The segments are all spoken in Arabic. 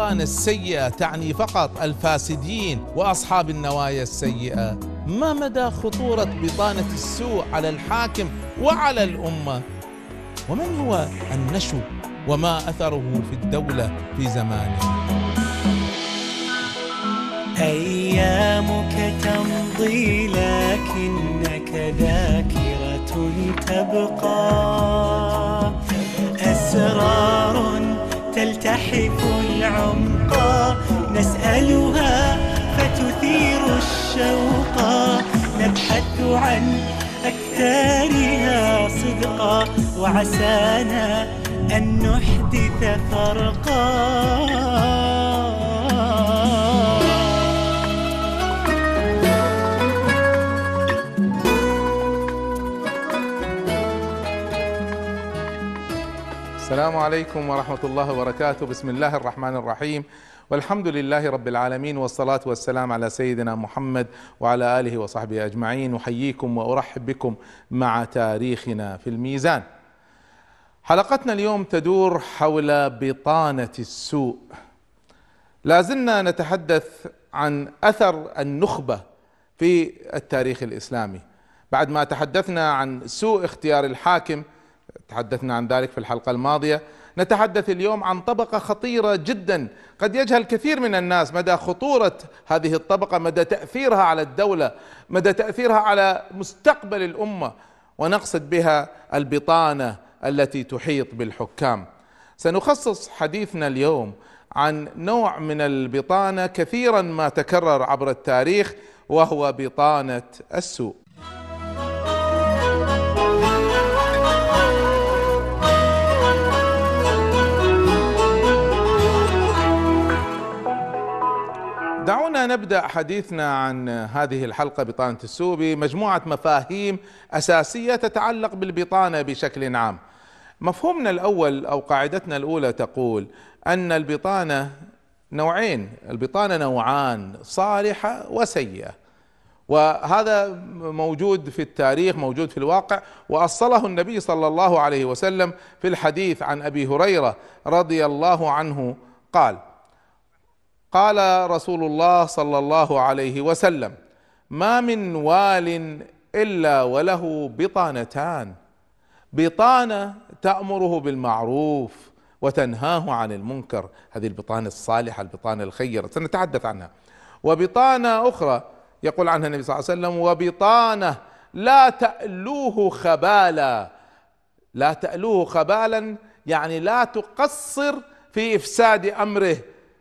البطانة السيئة تعني فقط الفاسدين وأصحاب النوايا السيئة؟ ما مدى خطورة بطانة السوء على الحاكم وعلى الأمة؟ ومن هو النشو وما أثره في الدولة في زمانه؟ أيامك تمضي لكنك ذاكرة تبقى، أسرار تلتحف العمق نسألها فتثير الشوق، نبحث عن أكثرها صدقا وعسانا أن نحدث فرقا. السلام عليكم ورحمة الله وبركاته. بسم الله الرحمن الرحيم، والحمد لله رب العالمين، والصلاة والسلام على سيدنا محمد وعلى آله وصحبه أجمعين. أحييكم وأرحب بكم مع تاريخنا في الميزان. حلقتنا اليوم تدور حول بطانة السوء. لازلنا نتحدث عن أثر النخبة في التاريخ الإسلامي. بعد ما تحدثنا عن سوء اختيار الحاكم، تحدثنا عن ذلك في الحلقة الماضية، نتحدث اليوم عن طبقة خطيرة جدا قد يجهل كثير من الناس مدى خطورة هذه الطبقة، مدى تأثيرها على الدولة، مدى تأثيرها على مستقبل الأمة، ونقصد بها البطانة التي تحيط بالحكام. سنخصص حديثنا اليوم عن نوع من البطانة كثيرا ما تكرر عبر التاريخ، وهو بطانة السوء. دعونا نبدأ حديثنا عن هذه الحلقة بطانة السوء بمجموعة مفاهيم أساسية تتعلق بالبطانة بشكل عام. مفهومنا الأول أو قاعدتنا الأولى تقول أن البطانة نوعين، البطانة نوعان، صالحة وسيئة، وهذا موجود في التاريخ، موجود في الواقع، وأصله النبي صلى الله عليه وسلم في الحديث عن أبي هريرة رضي الله عنه قال رسول الله صلى الله عليه وسلم: ما من وال إلا وله بطانتان، بطانة تأمره بالمعروف وتنهاه عن المنكر، هذه البطانة الصالحة، البطانة الخيرة، سنتحدث عنها. وبطانة أخرى يقول عنها النبي صلى الله عليه وسلم: وبطانة لا تألوه خبالا. لا تألوه خبالا يعني لا تقصر في إفساد أمره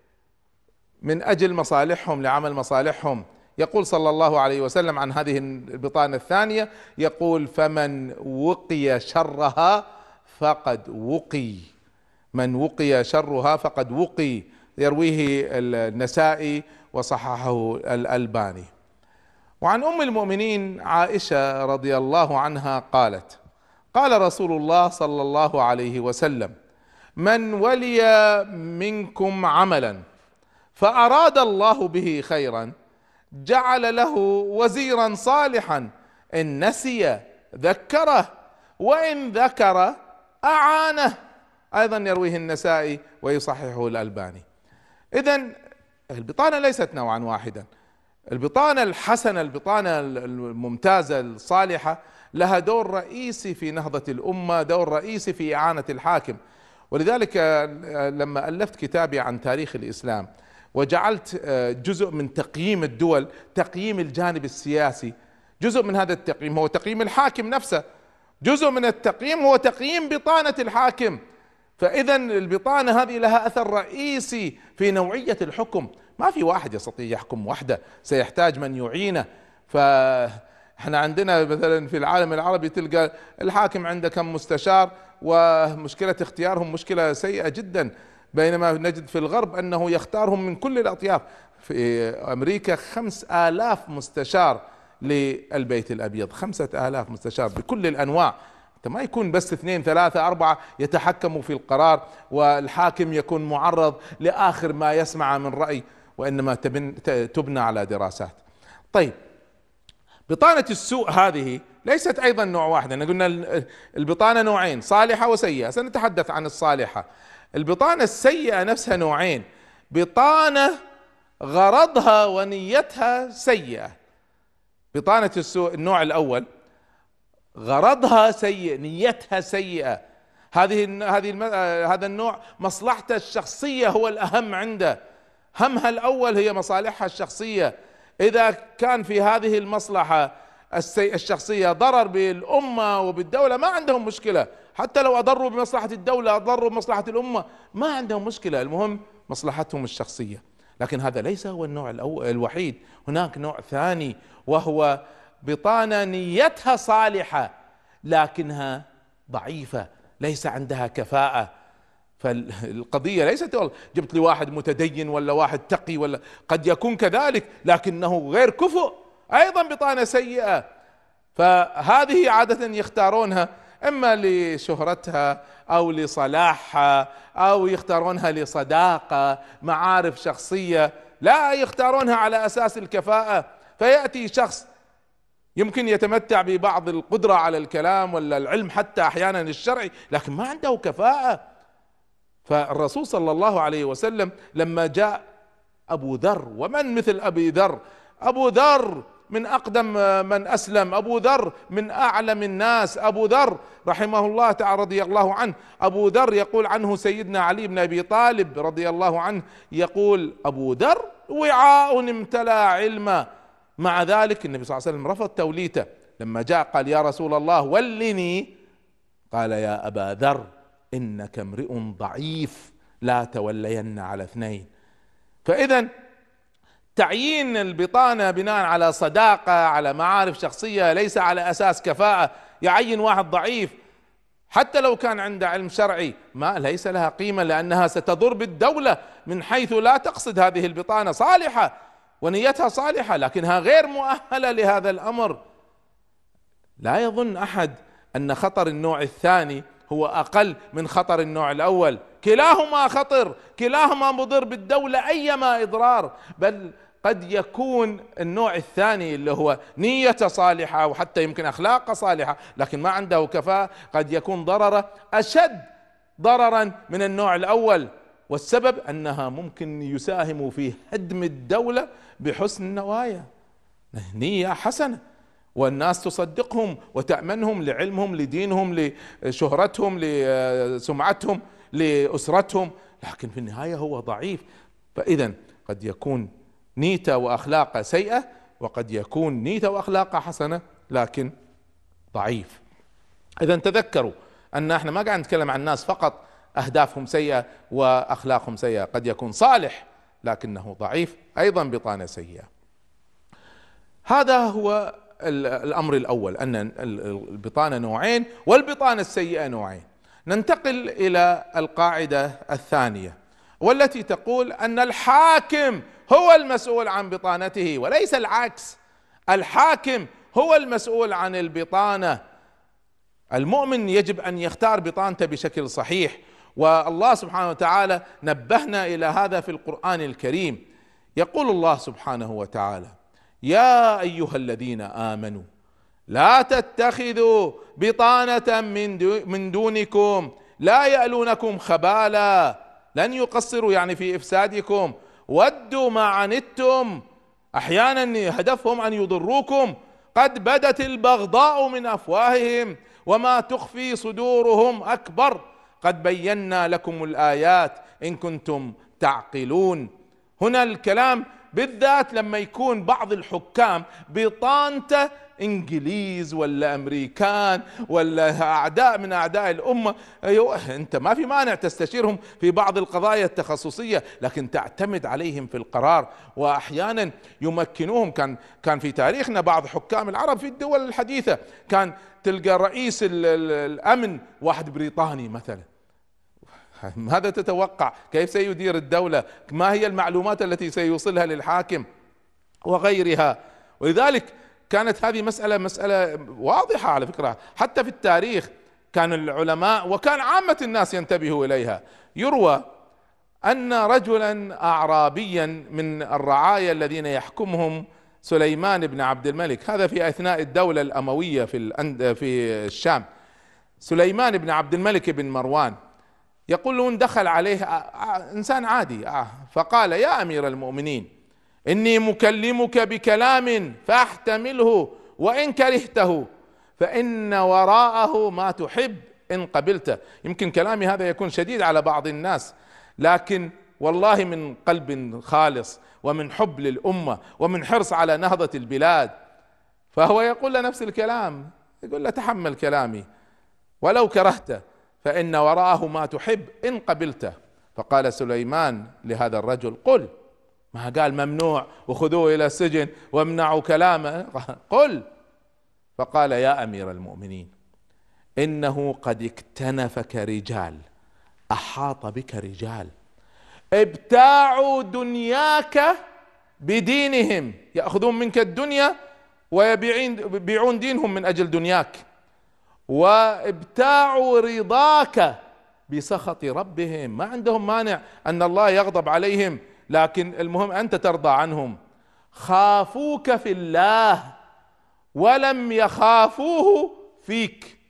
من أجل مصالحهم، لعمل مصالحهم. يقول صلى الله عليه وسلم عن هذه البطانة الثانية، يقول: فمن وقي شرها فقد وقي، من وقي شرها فقد وقي. يرويه النسائي وصححه الألباني. وعن أم المؤمنين عائشة رضي الله عنها قالت: قال رسول الله صلى الله عليه وسلم: من ولي منكم عملا فأراد الله به خيرا جعل له وزيرا صالحا، إن نسي ذكره وإن ذكر أعانه. أيضا يرويه النسائي ويصححه الألباني. إذن البطانة ليست نوعا واحدا، البطانة الحسنة، البطانة الممتازة الصالحة لها دور رئيسي في نهضة الأمة، دور رئيسي في إعانة الحاكم. ولذلك لما ألفت كتابي عن تاريخ الإسلام وجعلت جزء من تقييم الدول تقييم الجانب السياسي، جزء من هذا التقييم هو تقييم الحاكم نفسه، جزء من التقييم هو تقييم بطانة الحاكم. فإذا البطانة هذه لها أثر رئيسي في نوعية الحكم. ما في واحد يستطيع يحكم وحده، سيحتاج من يعينه. فاحنا عندنا مثلا في العالم العربي تلقى الحاكم عنده كم مستشار، ومشكلة اختيارهم مشكلة سيئة جدا، بينما نجد في الغرب أنه يختارهم من كل الأطياف. في أمريكا 5000 مستشار للبيت الأبيض، 5000 مستشار بكل الأنواع. ما يكون بس 2 3 4 يتحكموا في القرار، والحاكم يكون معرض لآخر ما يسمع من رأي، وإنما تبنى على دراسات. طيب، بطانة السوء هذه ليست أيضا نوع واحد. قلنا البطانة نوعين، صالحة وسيئة، سنتحدث عن الصالحة. البطانة السيئة نفسها نوعين، بطانة غرضها ونيتها سيئة. بطانة السوء النوع الأول غرضها سيء، نيتها سيئة. هذا النوع مصلحته الشخصية هو الأهم عنده، همها الأول هي مصالحها الشخصية. إذا كان في هذه المصلحة الشخصية ضرر بالأمة وبالدولة ما عندهم مشكلة، حتى لو أضروا بمصلحة الدولة أضروا بمصلحة الأمة ما عندهم مشكلة، المهم مصلحتهم الشخصية. لكن هذا ليس هو النوع الوحيد، هناك نوع ثاني وهو بطانة نيتها صالحة لكنها ضعيفة، ليس عندها كفاءة. فالقضية ليست والله جبت لي واحد متدين ولا واحد تقي، ولا قد يكون كذلك لكنه غير كفؤ، أيضا بطانة سيئة. فهذه عادة يختارونها إما لشهرتها أو لصلاحها أو يختارونها لصداقة معارف شخصية، لا يختارونها على أساس الكفاءة. فيأتي شخص يمكن يتمتع ببعض القدرة على الكلام ولا العلم حتى أحيانا الشرعي لكن ما عنده كفاءة. فالرسول صلى الله عليه وسلم لما جاء أبو ذر، ومن مثل أبي ذر؟ أبو ذر من أقدم من أسلم، أبو ذر من أعلم الناس، أبو ذر رحمه الله تعالى رضي الله عنه. أبو ذر يقول عنه سيدنا علي بن أبي طالب رضي الله عنه، يقول أبو ذر وعاء امتلأ علما. مع ذلك النبي صلى الله عليه وسلم رفض توليته، لما جاء قال يا رسول الله ولني، قال يا أبا ذر إنك امرئ ضعيف لا تولين على اثنين. فإذا تعيين البطانة بناء على صداقة على معارف شخصية ليس على أساس كفاءة. يعين واحد ضعيف حتى لو كان عنده علم شرعي ما ليس لها قيمة، لأنها ستضر بالدولة من حيث لا تقصد هذه البطانة صالحة ونيتها صالحة لكنها غير مؤهلة لهذا الأمر. لا يظن أحد أن خطر النوع الثاني هو أقل من خطر النوع الأول، كلاهما خطر، كلاهما مضر بالدولة أيما إضرار. بل قد يكون النوع الثاني اللي هو نيته صالحة وحتى يمكن أخلاقه صالحة لكن ما عنده كفاءة، قد يكون ضرره أشد ضررا من النوع الأول، والسبب أنها ممكن يساهم في هدم الدولة بحسن النوايا، نية حسنة والناس تصدقهم وتأمنهم لعلمهم لدينهم لشهرتهم لسمعتهم لأسرتهم، لكن في النهاية هو ضعيف. فإذا قد يكون نيته وأخلاقه سيئة وقد يكون نيته وأخلاقه حسنة لكن ضعيف. إذا تذكروا أن احنا ما قاعد نتكلم عن الناس فقط أهدافهم سيئة وأخلاقهم سيئة، قد يكون صالح لكنه ضعيف أيضا بطانة سيئة. هذا هو الأمر الأول، أن البطانة نوعين والبطانة السيئة نوعين. ننتقل إلى القاعدة الثانية والتي تقول أن الحاكم هو المسؤول عن بطانته وليس العكس، الحاكم هو المسؤول عن البطانة. المؤمن يجب أن يختار بطانته بشكل صحيح، والله سبحانه وتعالى نبهنا إلى هذا في القرآن الكريم. يقول الله سبحانه وتعالى يا أيها الذين آمنوا لا تتخذوا بطانة من دونكم لا يألونكم خبالا، لن يقصروا يعني في إفسادكم، ودوا ما عنتم، أحيانا هدفهم أن يضروكم، قد بدت البغضاء من أفواههم وما تخفي صدورهم أكبر، قد بينا لكم الآيات إن كنتم تعقلون. هنا الكلام بالذات لما يكون بعض الحكام بطانته انجليز ولا امريكان ولا اعداء من اعداء الامه، أيوة انت ما في مانع تستشيرهم في بعض القضايا التخصصيه لكن تعتمد عليهم في القرار، واحيانا يمكنوهم. كان في تاريخنا بعض حكام العرب في الدول الحديثه كان تلقى رئيس الامن واحد بريطاني مثلا، ماذا تتوقع؟ كيف سيدير الدولة؟ ما هي المعلومات التي سيوصلها للحاكم وغيرها؟ ولذلك كانت هذه مسألة واضحة على فكرة، حتى في التاريخ كان العلماء وكان عامة الناس ينتبهوا إليها. يروى أن رجلا أعرابيا من الرعايا الذين يحكمهم سليمان بن عبد الملك، هذا في أثناء الدولة الأموية في الشام، سليمان بن عبد الملك بن مروان، يقولون دخل عليه إنسان عادي فقال: يا أمير المؤمنين، إني مكلمك بكلام فاحتمله وإن كرهته، فإن وراءه ما تحب إن قبلته. يمكن كلامي هذا يكون شديد على بعض الناس، لكن والله من قلب خالص ومن حب للأمة ومن حرص على نهضة البلاد. فهو يقول له نفس الكلام، يقول له: تحمل كلامي ولو كرهته، فإن وراءه ما تحب إن قبلته. فقال سليمان لهذا الرجل: قل. ما قال ممنوع وخذوه إلى السجن وامنعوا كلامه، قل. فقال: يا أمير المؤمنين، إنه قد اكتنفك رجال، أحاط بك رجال ابتاعوا دنياك بدينهم، يأخذون منك الدنيا ويبيعون دينهم من أجل دنياك، وابتاعوا رضاك بسخط ربهم. ما عندهم مانع أن الله يغضب عليهم، لكن المهم أنت ترضى عنهم. خافوك في الله ولم يخافوه فيك،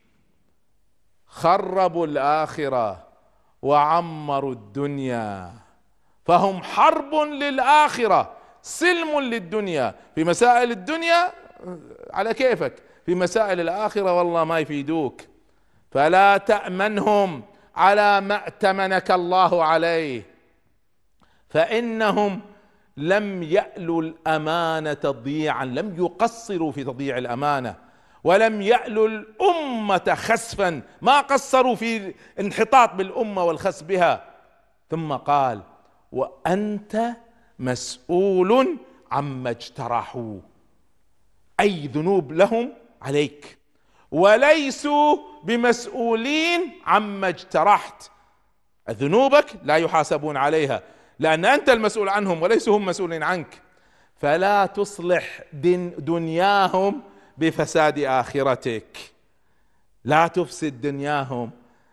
خربوا الآخرة وعمروا الدنيا، فهم حرب للآخرة سلم للدنيا. في مسائل الدنيا على كيفك، في مسائل الآخرة والله ما يفيدوك. فلا تأمنهم على ما ائتمنك الله عليه، فإنهم لم يألوا الأمانة تضييعا، لم يقصروا في تضييع الأمانة، ولم يألوا الأمة خسفا، ما قصروا في انحطاط بالأمة والخسف بها. ثم قال: وأنت مسؤول عما اجترحوا، أي ذنوب لهم عليك، وليسوا بمسؤولين عما اجترحت. ذنوبك لا يحاسبون عليها، لأن أنت المسؤول عنهم وليسوا هم مسؤولين عنك. فلا تصلح دنياهم بفساد آخرتك، لا تفسد دنياهم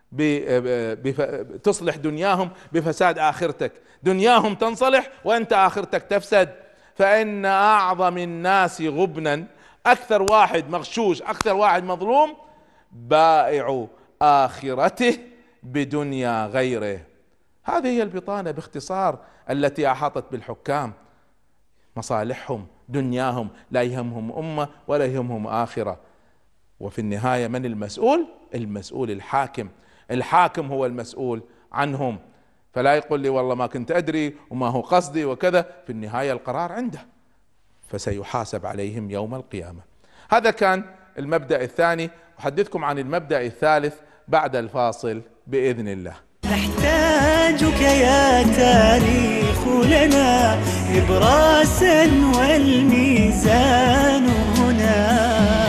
تصلح دنياهم بفساد آخرتك. دنياهم تنصلح وأنت آخرتك تفسد. فإن أعظم الناس غبنا، أكثر واحد مغشوش، أكثر واحد مظلوم، بائع آخرته بدنيا غيره. هذه هي البطانة باختصار التي أحاطت بالحكام، مصالحهم دنياهم، لا يهمهم أمة ولا يهمهم آخرة. وفي النهاية من المسؤول؟ المسؤول الحاكم. الحاكم هو المسؤول عنهم، فلا يقول لي والله ما كنت أدري وما هو قصدي وكذا. في النهاية القرار عنده، فسيحاسب عليهم يوم القيامة. هذا كان المبدأ الثاني، أحدثكم عن المبدأ الثالث بعد الفاصل بإذن الله. نحتاجك يا تاريخ لنا إبراسا والميزان هنا،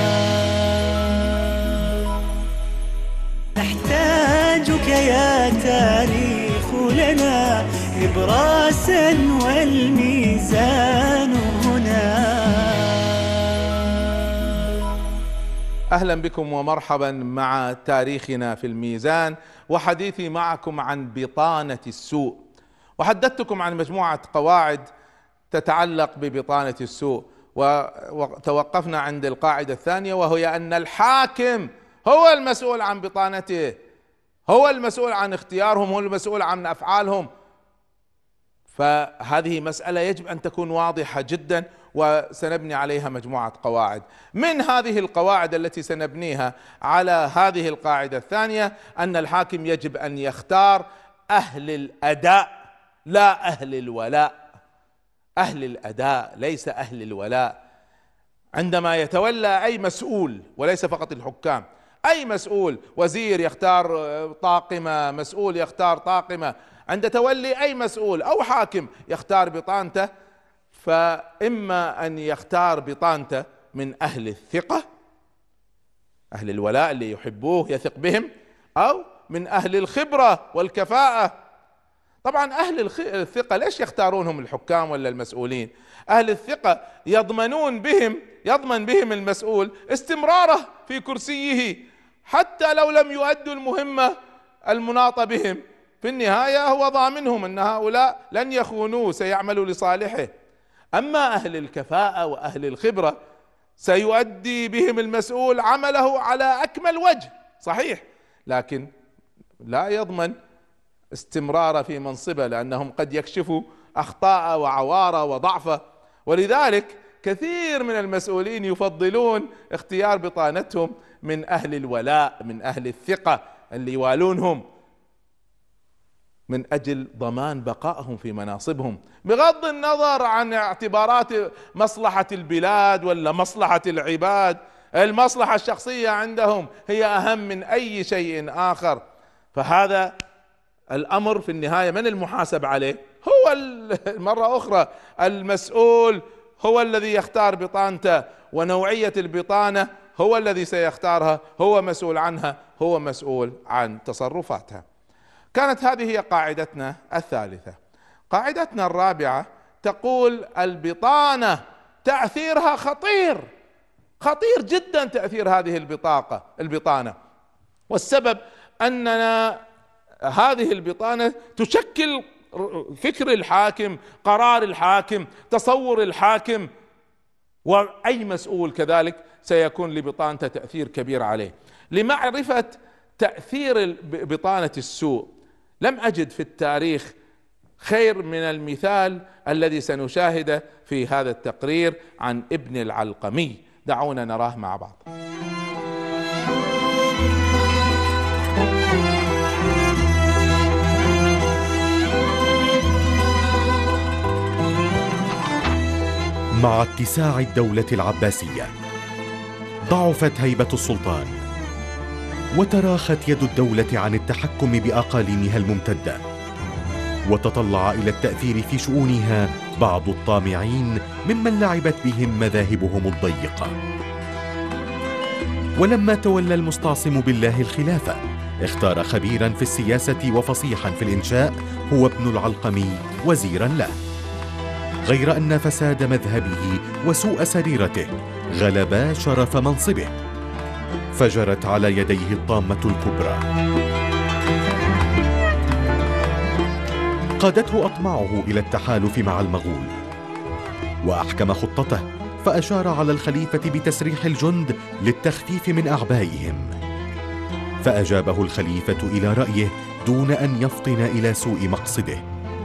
نحتاجك يا تاريخ لنا إبراسا والميزان هنا. أهلا بكم ومرحبا مع تاريخنا في الميزان، وحديثي معكم عن بطانة السوء. وحدثتكم عن مجموعة قواعد تتعلق ببطانة السوء، وتوقفنا عند القاعدة الثانية، وهي أن الحاكم هو المسؤول عن بطانته، هو المسؤول عن اختيارهم، هو المسؤول عن أفعالهم. فهذه مسألة يجب أن تكون واضحة جدا، وسنبني عليها مجموعة قواعد. من هذه القواعد التي سنبنيها على هذه القاعدة الثانية أن الحاكم يجب أن يختار أهل الأداء لا أهل الولاء، أهل الأداء ليس أهل الولاء. عندما يتولى أي مسؤول، وليس فقط الحكام، أي مسؤول، وزير يختار طاقمة، مسؤول يختار طاقمة، عند تولي أي مسؤول أو حاكم يختار بطانته، فإما أن يختار بطانته من أهل الثقة، أهل الولاء اللي يحبوه يثق بهم، أو من أهل الخبرة والكفاءة. طبعا أهل الثقة ليش يختارونهم الحكام ولا المسؤولين؟ أهل الثقة يضمن بهم المسؤول استمراره في كرسيه، حتى لو لم يؤدوا المهمة المناطة بهم، في النهاية هو ضامنهم أن هؤلاء لن يخونوه، سيعملوا لصالحه. أما أهل الكفاءة وأهل الخبرة سيؤدي بهم المسؤول عمله على أكمل وجه، صحيح، لكن لا يضمن استمرار في منصبه، لأنهم قد يكشفوا أخطاء وعواره وضعفه. ولذلك كثير من المسؤولين يفضلون اختيار بطانتهم من أهل الولاء، من أهل الثقة اللي يوالونهم، من أجل ضمان بقائهم في مناصبهم، بغض النظر عن اعتبارات مصلحة البلاد ولا مصلحة العباد. المصلحة الشخصية عندهم هي أهم من أي شيء آخر. فهذا الأمر في النهاية من المحاسب عليه؟ هو مرة أخرى المسؤول هو الذي يختار بطانته، ونوعية البطانة هو الذي سيختارها، هو مسؤول عنها، هو مسؤول عن تصرفاتها. كانت هذه هي قاعدتنا الثالثة. قاعدتنا الرابعة تقول البطانة تأثيرها خطير، خطير جدا تأثير هذه البطانة، والسبب أننا هذه البطانة تشكل فكر الحاكم، قرار الحاكم، تصور الحاكم، وأي مسؤول كذلك سيكون لبطانته تأثير كبير عليه. لمعرفة تأثير بطانة السوء لم أجد في التاريخ خير من المثال الذي سنشاهده في هذا التقرير عن ابن العلقمي. دعونا نراه مع بعض. مع اتساع الدولة العباسية ضعفت هيبة السلطان، وتراخت يد الدولة عن التحكم بأقاليمها الممتدة، وتطلع إلى التأثير في شؤونها بعض الطامعين ممن لعبت بهم مذاهبهم الضيقة. ولما تولى المستعصم بالله الخلافة اختار خبيرا في السياسة وفصيحا في الإنشاء هو ابن العلقمي وزيرا له، غير أن فساد مذهبه وسوء سريرته غلبا شرف منصبه، فجرت على يديه الطامة الكبرى. قادته أطماعه إلى التحالف مع المغول، وأحكم خطته فأشار على الخليفة بتسريح الجند للتخفيف من أعبائهم، فأجابه الخليفة إلى رأيه دون أن يفطن إلى سوء مقصده.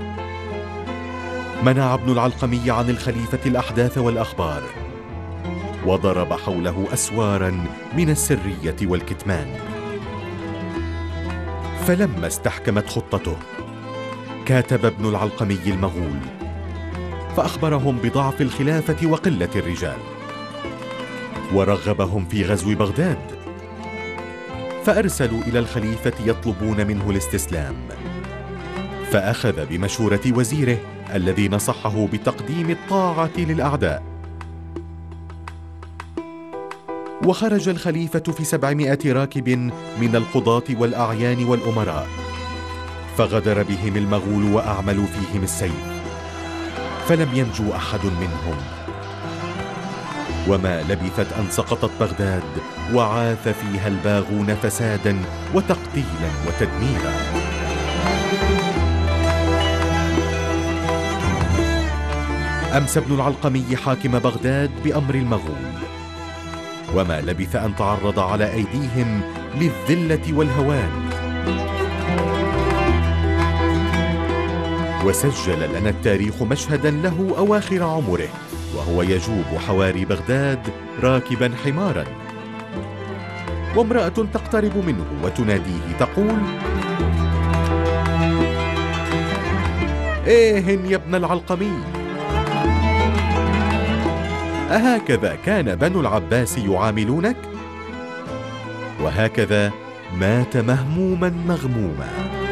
منع ابن العلقمي عن الخليفة الأحداث والأخبار، وضرب حوله أسوارا من السرية والكتمان. فلما استحكمت خطته كاتب ابن العلقمي المغول فأخبرهم بضعف الخلافة وقلة الرجال، ورغبهم في غزو بغداد، فأرسلوا إلى الخليفة يطلبون منه الاستسلام، فأخذ بمشورة وزيره الذي نصحه بتقديم الطاعة للأعداء. وخرج الخليفة في 700 راكب من القضاة والأعيان والأمراء، فغدر بهم المغول وأعملوا فيهم السيف، فلم ينجو أحد منهم. وما لبثت أن سقطت بغداد وعاث فيها الباغون فسادا وتقتيلا وتدميرا. أمسى ابن العلقمي حاكم بغداد بأمر المغول، وما لبث أن تعرض على أيديهم للذلة والهوان. وسجل لنا التاريخ مشهدا له أواخر عمره وهو يجوب حواري بغداد راكبا حمارا، وامرأة تقترب منه وتناديه تقول: إيه يا ابن العلقمي؟ أهكذا كان بنو العباس يعاملونك؟ وهكذا مات مهموما مغموما.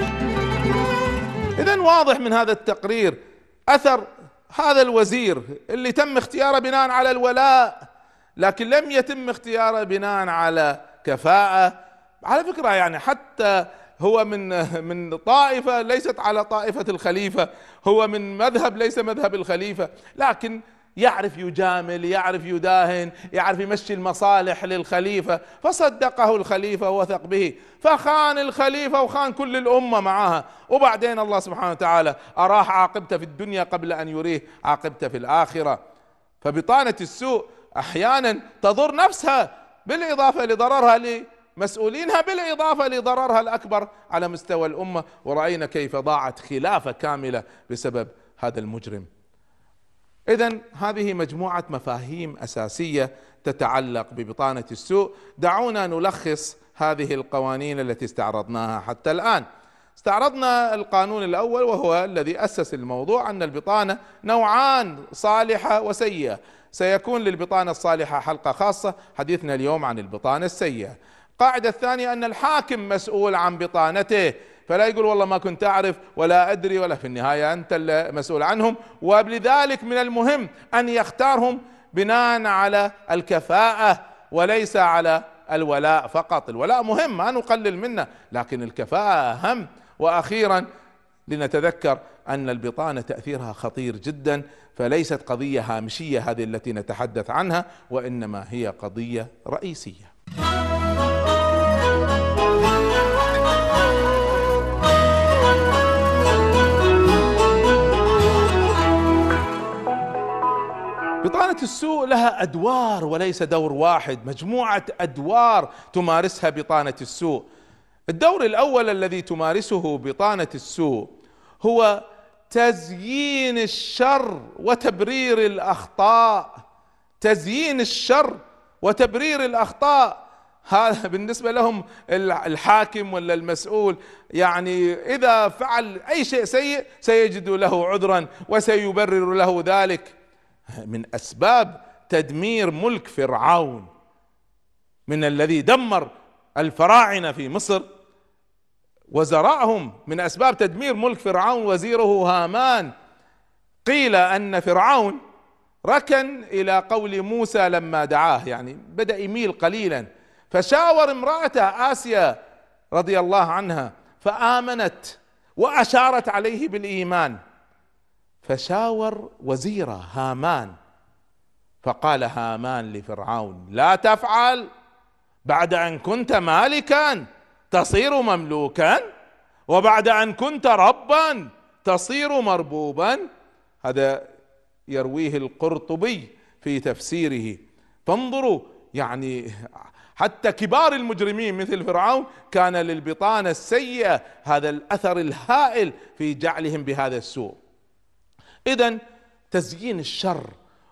إذن واضح من هذا التقرير أثر هذا الوزير اللي تم اختياره بناء على الولاء، لكن لم يتم اختياره بناء على كفاءة. على فكرة يعني حتى هو من طائفة ليست على طائفة الخليفة، هو من مذهب ليس مذهب الخليفة، لكن يعرف يجامل، يعرف يداهن، يعرف يمشي المصالح للخليفة، فصدقه الخليفة ووثق به، فخان الخليفة وخان كل الأمة معها. وبعدين الله سبحانه وتعالى أراه عاقبته في الدنيا قبل أن يريه عاقبته في الآخرة. فبطانة السوء أحيانا تضر نفسها بالإضافة لضررها مسؤولينها، بالإضافة لضررها الأكبر على مستوى الأمة. ورأينا كيف ضاعت خلافة كاملة بسبب هذا المجرم. إذن هذه مجموعة مفاهيم أساسية تتعلق ببطانة السوء. دعونا نلخص هذه القوانين التي استعرضناها حتى الآن. استعرضنا القانون الأول وهو الذي أسس الموضوع، أن البطانة نوعان، صالحة وسيئة. سيكون للبطانة الصالحة حلقة خاصة، حديثنا اليوم عن البطانة السيئة. القاعدة الثانية أن الحاكم مسؤول عن بطانته، فلا يقول والله ما كنت أعرف ولا أدري، ولا في النهاية أنت المسؤول عنهم. ولذلك من المهم أن يختارهم بناء على الكفاءة وليس على الولاء فقط. الولاء مهم ما نقلل منه، لكن الكفاءة أهم. وأخيرا لنتذكر أن البطانة تأثيرها خطير جدا، فليست قضية هامشية هذه التي نتحدث عنها، وإنما هي قضية رئيسية. بطانة السوء لها أدوار وليس دور واحد، مجموعة أدوار تمارسها بطانة السوء. الدور الأول الذي تمارسه بطانة السوء هو تزيين الشر وتبرير الأخطاء. تزيين الشر وتبرير الأخطاء، هذا بالنسبة لهم الحاكم ولا المسؤول، يعني إذا فعل أي شيء سيء سيجد له عذرا وسيبرر له ذلك. من أسباب تدمير ملك فرعون، من الذي دمر الفراعنة في مصر وزرعهم، من أسباب تدمير ملك فرعون وزيره هامان. قيل أن فرعون ركن إلى قول موسى لما دعاه، يعني بدأ يميل قليلا، فشاور امرأته آسيا رضي الله عنها فآمنت وأشارت عليه بالإيمان. فشاور وزيره هامان، فقال هامان لفرعون: لا تفعل، بعد أن كنت مالكا تصير مملوكا، وبعد أن كنت ربا تصير مربوبا. هذا يرويه القرطبي في تفسيره. فانظروا، يعني حتى كبار المجرمين مثل فرعون كان للبطانة السيئة هذا الأثر الهائل في جعلهم بهذا السوء. إذن تزيين الشر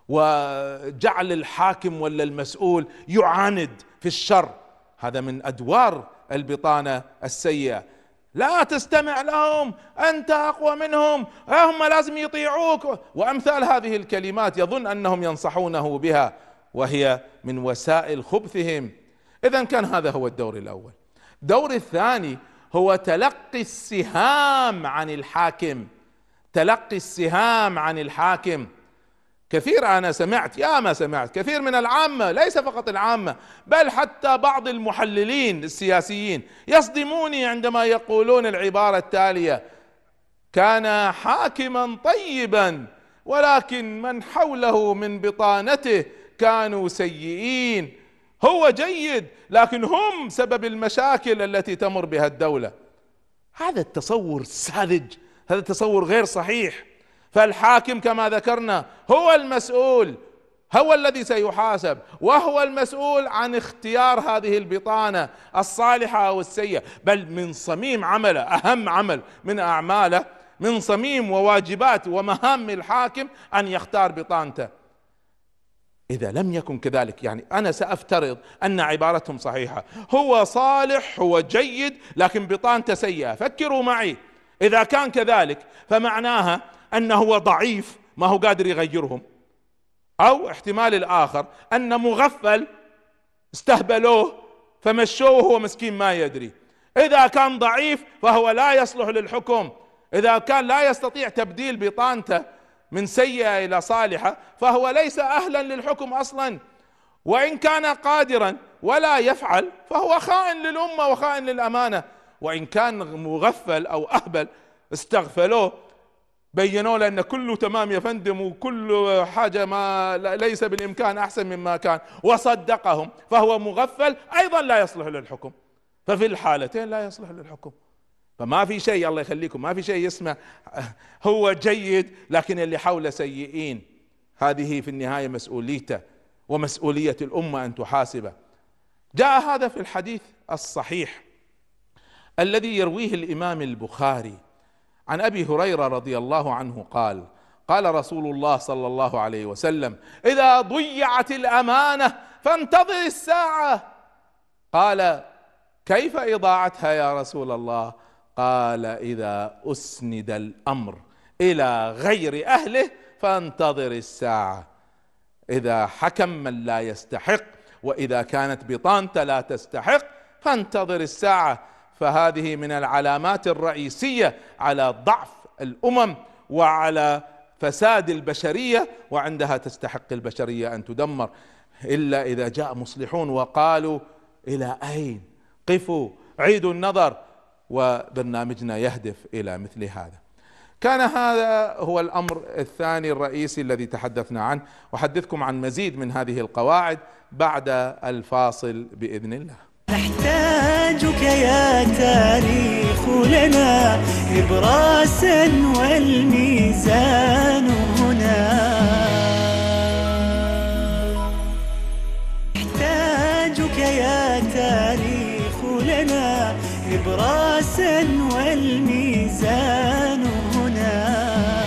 وجعل الحاكم ولا المسؤول يعاند في الشر، هذا من أدوار البطانة السيئة. لا تستمع لهم، أنت أقوى منهم، هم لازم يطيعوك، وأمثال هذه الكلمات يظن أنهم ينصحونه بها، وهي من وسائل خبثهم. إذن كان هذا هو الدور الأول. الدور الثاني هو تلقي السهام عن الحاكم. تلقي السهام عن الحاكم. كثير أنا سمعت، يا ما سمعت كثير من العامة، ليس فقط العامة بل حتى بعض المحللين السياسيين يصدموني عندما يقولون العبارة التالية: كان حاكما طيبا ولكن من حوله من بطانته كانوا سيئين. هو جيد لكن هم سبب المشاكل التي تمر بها الدولة. هذا التصور ساذج، هذا التصور غير صحيح. فالحاكم كما ذكرنا هو المسؤول، هو الذي سيحاسب، وهو المسؤول عن اختيار هذه البطانة الصالحة أو السيئة. بل من صميم عمله، أهم عمل من أعماله، من صميم وواجبات ومهام الحاكم أن يختار بطانته. إذا لم يكن كذلك، يعني أنا سأفترض أن عبارتهم صحيحة، هو صالح، هو جيد، لكن بطانته سيئة. فكروا معي، إذا كان كذلك فمعناها أنه هو ضعيف ما هو قادر يغيرهم، أو احتمال الآخر أن مغفل استهبلوه فمشوه وهو مسكين ما يدري. إذا كان ضعيف فهو لا يصلح للحكم. إذا كان لا يستطيع تبديل بطانته من سيئة إلى صالحة فهو ليس أهلا للحكم أصلا. وإن كان قادرا ولا يفعل فهو خائن للأمة وخائن للأمانة. وإن كان مغفل أو أهبل استغفلوه، بينوا له أن كله تمام يا فندم وكل حاجة ما ليس بالإمكان أحسن مما كان، وصدقهم، فهو مغفل أيضا لا يصلح للحكم. ففي الحالتين لا يصلح للحكم. فما في شيء، الله يخليكم، ما في شيء اسمه هو جيد لكن اللي حوله جاء هذا في الحديث الصحيح الذي يرويه الإمام البخاري عن أبي هريرة رضي الله عنه قال: قال رسول الله صلى الله عليه وسلم: إذا ضيعت الأمانة فانتظر الساعة. قال: كيف إضاعتها يا رسول الله؟ قال: إذا أسند الأمر إلى غير أهله فانتظر الساعة. إذا حكم من لا يستحق، وإذا كانت بطانته لا تستحق، فانتظر الساعة. فهذه من العلامات الرئيسية على ضعف الأمم وعلى فساد البشرية، وعندها تستحق البشرية أن تدمر، إلا إذا جاء مصلحون وقالوا: إلى أين؟ قفوا، عيدوا النظر. وبرنامجنا يهدف إلى مثل هذا. كان هذا هو الأمر الثاني الرئيسي الذي تحدثنا عنه، وأحدثكم عن مزيد من هذه القواعد بعد الفاصل بإذن الله. نحتاجك يا تاريخ لنا إبراسا والميزان هنا. نحتاجك يا تاريخ لنا إبراسا والميزان هنا.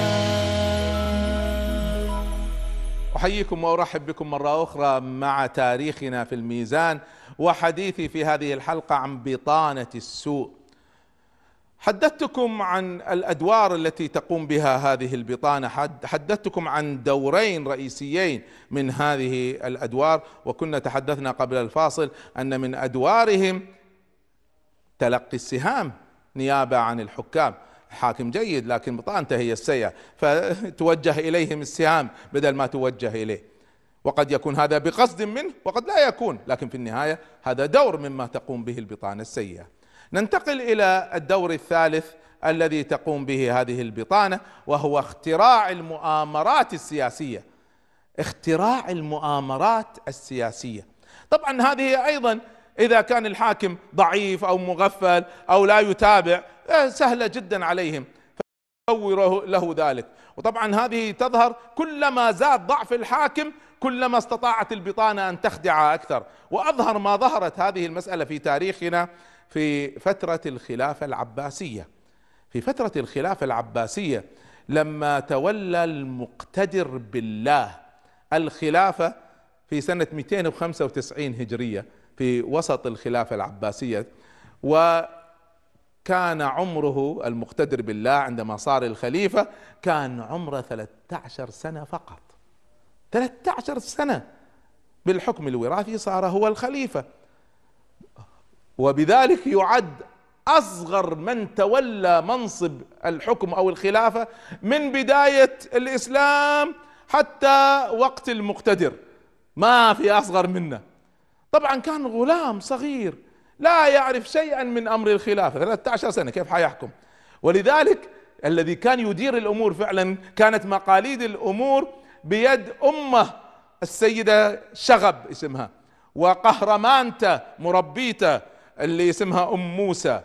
أحييكم وأرحب بكم مرة أخرى مع تاريخنا في الميزان، وحديثي في هذه الحلقة عن بطانة السوء. حدثتكم عن الأدوار التي تقوم بها هذه البطانة، حدثتكم عن دورين رئيسيين من هذه الأدوار، وكنا تحدثنا قبل الفاصل أن من أدوارهم تلقي السهام نيابة عن الحكام. الحاكم جيد لكن بطانته هي السيئة، فتوجه إليهم السهام بدل ما توجه إليه، وقد يكون هذا بقصد منه وقد لا يكون، لكن في النهاية هذا دور مما تقوم به البطانة السيئة. ننتقل إلى الدور الثالث الذي تقوم به هذه البطانة، وهو اختراع المؤامرات السياسية. اختراع المؤامرات السياسية، طبعا هذه أيضا إذا كان الحاكم ضعيف أو مغفل أو لا يتابع سهلة جدا عليهم، فيصور له ذلك. وطبعا هذه تظهر كلما زاد ضعف الحاكم كلما استطاعت البطانة أن تخدع أكثر. وأظهر ما ظهرت هذه المسألة في تاريخنا في فترة الخلافة العباسية. في فترة الخلافة العباسية لما تولى المقتدر بالله الخلافة في سنة 295 هجرية في وسط الخلافة العباسية، وكان عمره المقتدر بالله عندما صار الخليفة كان عمره 13 سنة فقط. 13 سنة بالحكم الوراثي صار هو الخليفة، وبذلك يعد أصغر من تولى منصب الحكم أو الخلافة من بداية الإسلام حتى وقت المقتدر، ما في أصغر منه. طبعا كان غلام صغير لا يعرف شيئا من أمر الخلافة، 13 سنة كيف حيحكم؟ ولذلك الذي كان يدير الأمور فعلا كانت مقاليد الأمور بيد أمه السيدة شغب اسمها، وقهرمانته مربيته اللي اسمها أم موسى.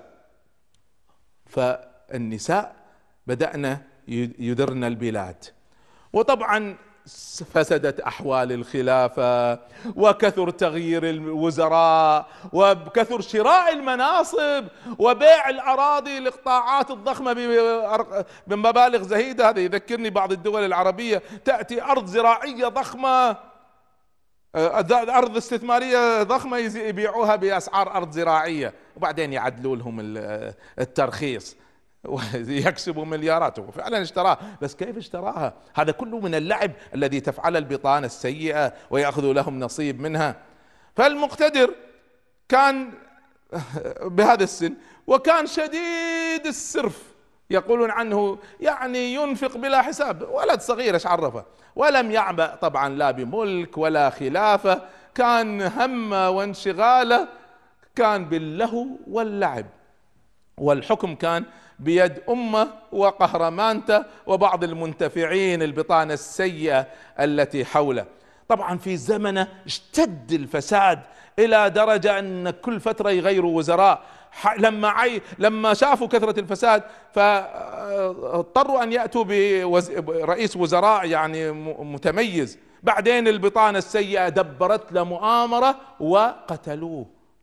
فالنساء بدأنا يدرن البلاد، وطبعا فسدت أحوال الخلافة، وكثر تغيير الوزراء، وكثر شراء المناصب، وبيع الأراضي لقطاعات الضخمة بمبالغ زهيدة. هذا يذكرني بعض الدول العربية، تأتي أرض زراعية ضخمة، أرض استثمارية ضخمة يبيعوها بأسعار أرض زراعية، وبعدين يعدلوا لهم الترخيص ويكسبوا مليارات. وفعلا اشتراها، بس كيف اشتراها؟ هذا كله من اللعب الذي تفعله البطانة السيئة، ويأخذوا لهم نصيب منها. فالمقتدر كان بهذا السن وكان شديد السرف، يقولون عنه يعني ينفق بلا حساب، ولد صغير ايش عرفه، ولم يعبأ طبعا لا بملك ولا خلافة، كان همه وانشغاله كان باللهو واللعب، والحكم كان بيد أمه وقهرمانته وبعض المنتفعين البطانة السيئة التي حوله. طبعا في زمنه اشتد الفساد إلى درجة أن كل فترة يغيروا وزراء. لما شافوا كثرة الفساد فاضطروا أن يأتوا برئيس وزراء يعني متميز. بعدين البطانة السيئة دبرت له مؤامرة وقتلوه،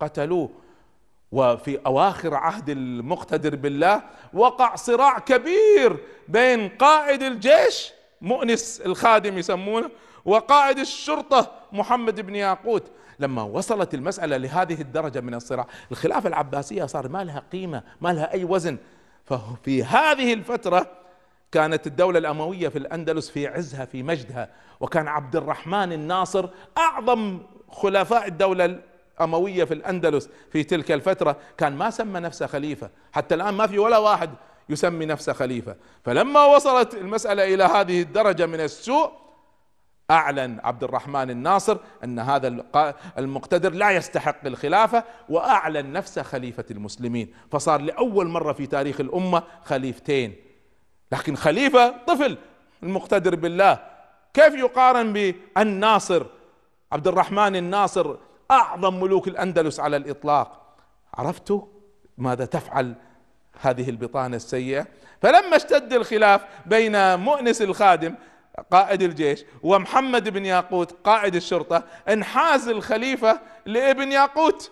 قتلوه. وفي أواخر عهد المقتدر بالله وقع صراع كبير بين قائد الجيش مؤنس الخادم يسمونه وقائد الشرطة محمد بن ياقوت. لما وصلت المسألة لهذه الدرجة من الصراع، الخلافة العباسية صار ما لها قيمة، ما لها أي وزن. ففي هذه الفترة كانت الدولة الأموية في الأندلس في عزها في مجدها، وكان عبد الرحمن الناصر أعظم خلفاء الدولة الأموية في الأندلس في تلك الفترة. كان ما سمى نفسه خليفة، حتى الآن ما في ولا واحد يسمي نفسه خليفة. فلما وصلت المسألة إلى هذه الدرجة من السوء، أعلن عبد الرحمن الناصر أن هذا المقتدر لا يستحق الخلافة، وأعلن نفسه خليفة المسلمين. فصار لأول مرة في تاريخ الأمة خليفتين، لكن خليفة طفل المقتدر بالله كيف يقارن بالناصر؟ عبد الرحمن الناصر أعظم ملوك الأندلس على الإطلاق. عرفتوا ماذا تفعل هذه البطانة السيئة؟ فلما اشتد الخلاف بين مؤنس الخادم قائد الجيش ومحمد بن ياقوت قائد الشرطة، انحاز الخليفة لابن ياقوت،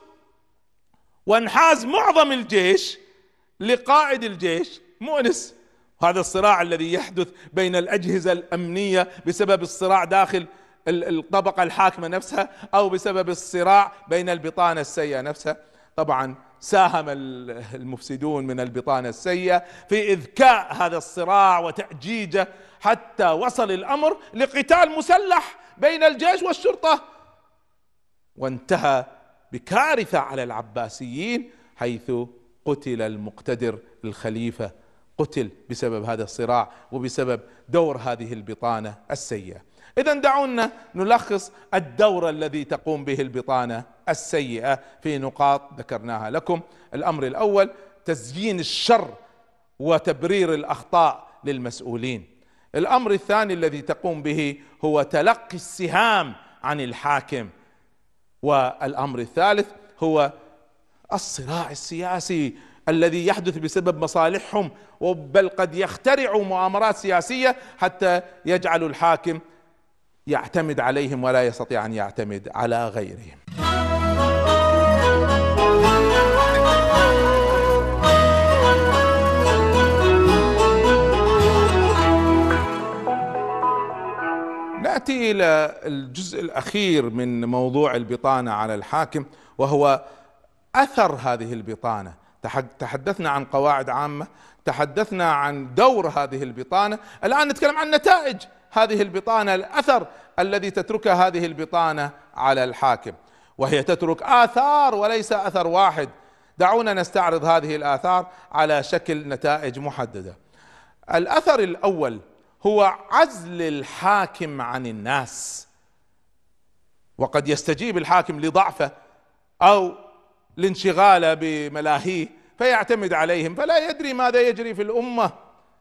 وانحاز معظم الجيش لقائد الجيش مؤنس. هذا الصراع الذي يحدث بين الأجهزة الأمنية بسبب الصراع داخل الطبقة الحاكمة نفسها، أو بسبب الصراع بين البطانة السيئة نفسها. طبعا ساهم المفسدون من البطانة السيئة في إذكاء هذا الصراع وتأجيجه، حتى وصل الأمر لقتال مسلح بين الجيش والشرطة، وانتهى بكارثة على العباسيين، حيث قتل المقتدر الخليفة، قتل بسبب هذا الصراع وبسبب دور هذه البطانة السيئة. إذن دعونا نلخص الدور الذي تقوم به البطانة السيئة في نقاط ذكرناها لكم. الأمر الأول تزيين الشر وتبرير الأخطاء للمسؤولين. الأمر الثاني الذي تقوم به هو تلقي السهام عن الحاكم. والأمر الثالث هو الصراع السياسي الذي يحدث بسبب مصالحهم، بل قد يخترعوا مؤامرات سياسية حتى يجعلوا الحاكم يعتمد عليهم ولا يستطيع أن يعتمد على غيرهم. نأتي إلى الجزء الأخير من موضوع البطانة على الحاكم، وهو أثر هذه البطانة. تحدثنا عن قواعد عامة، تحدثنا عن دور هذه البطانة، الآن نتكلم عن نتائج هذه البطانة، الأثر الذي تتركه هذه البطانة على الحاكم، وهي تترك آثار وليس أثر واحد. دعونا نستعرض هذه الآثار على شكل نتائج محددة. الأثر الأول هو عزل الحاكم عن الناس، وقد يستجيب الحاكم لضعفه أو لانشغاله بملاهيه فيعتمد عليهم، فلا يدري ماذا يجري في الأمة.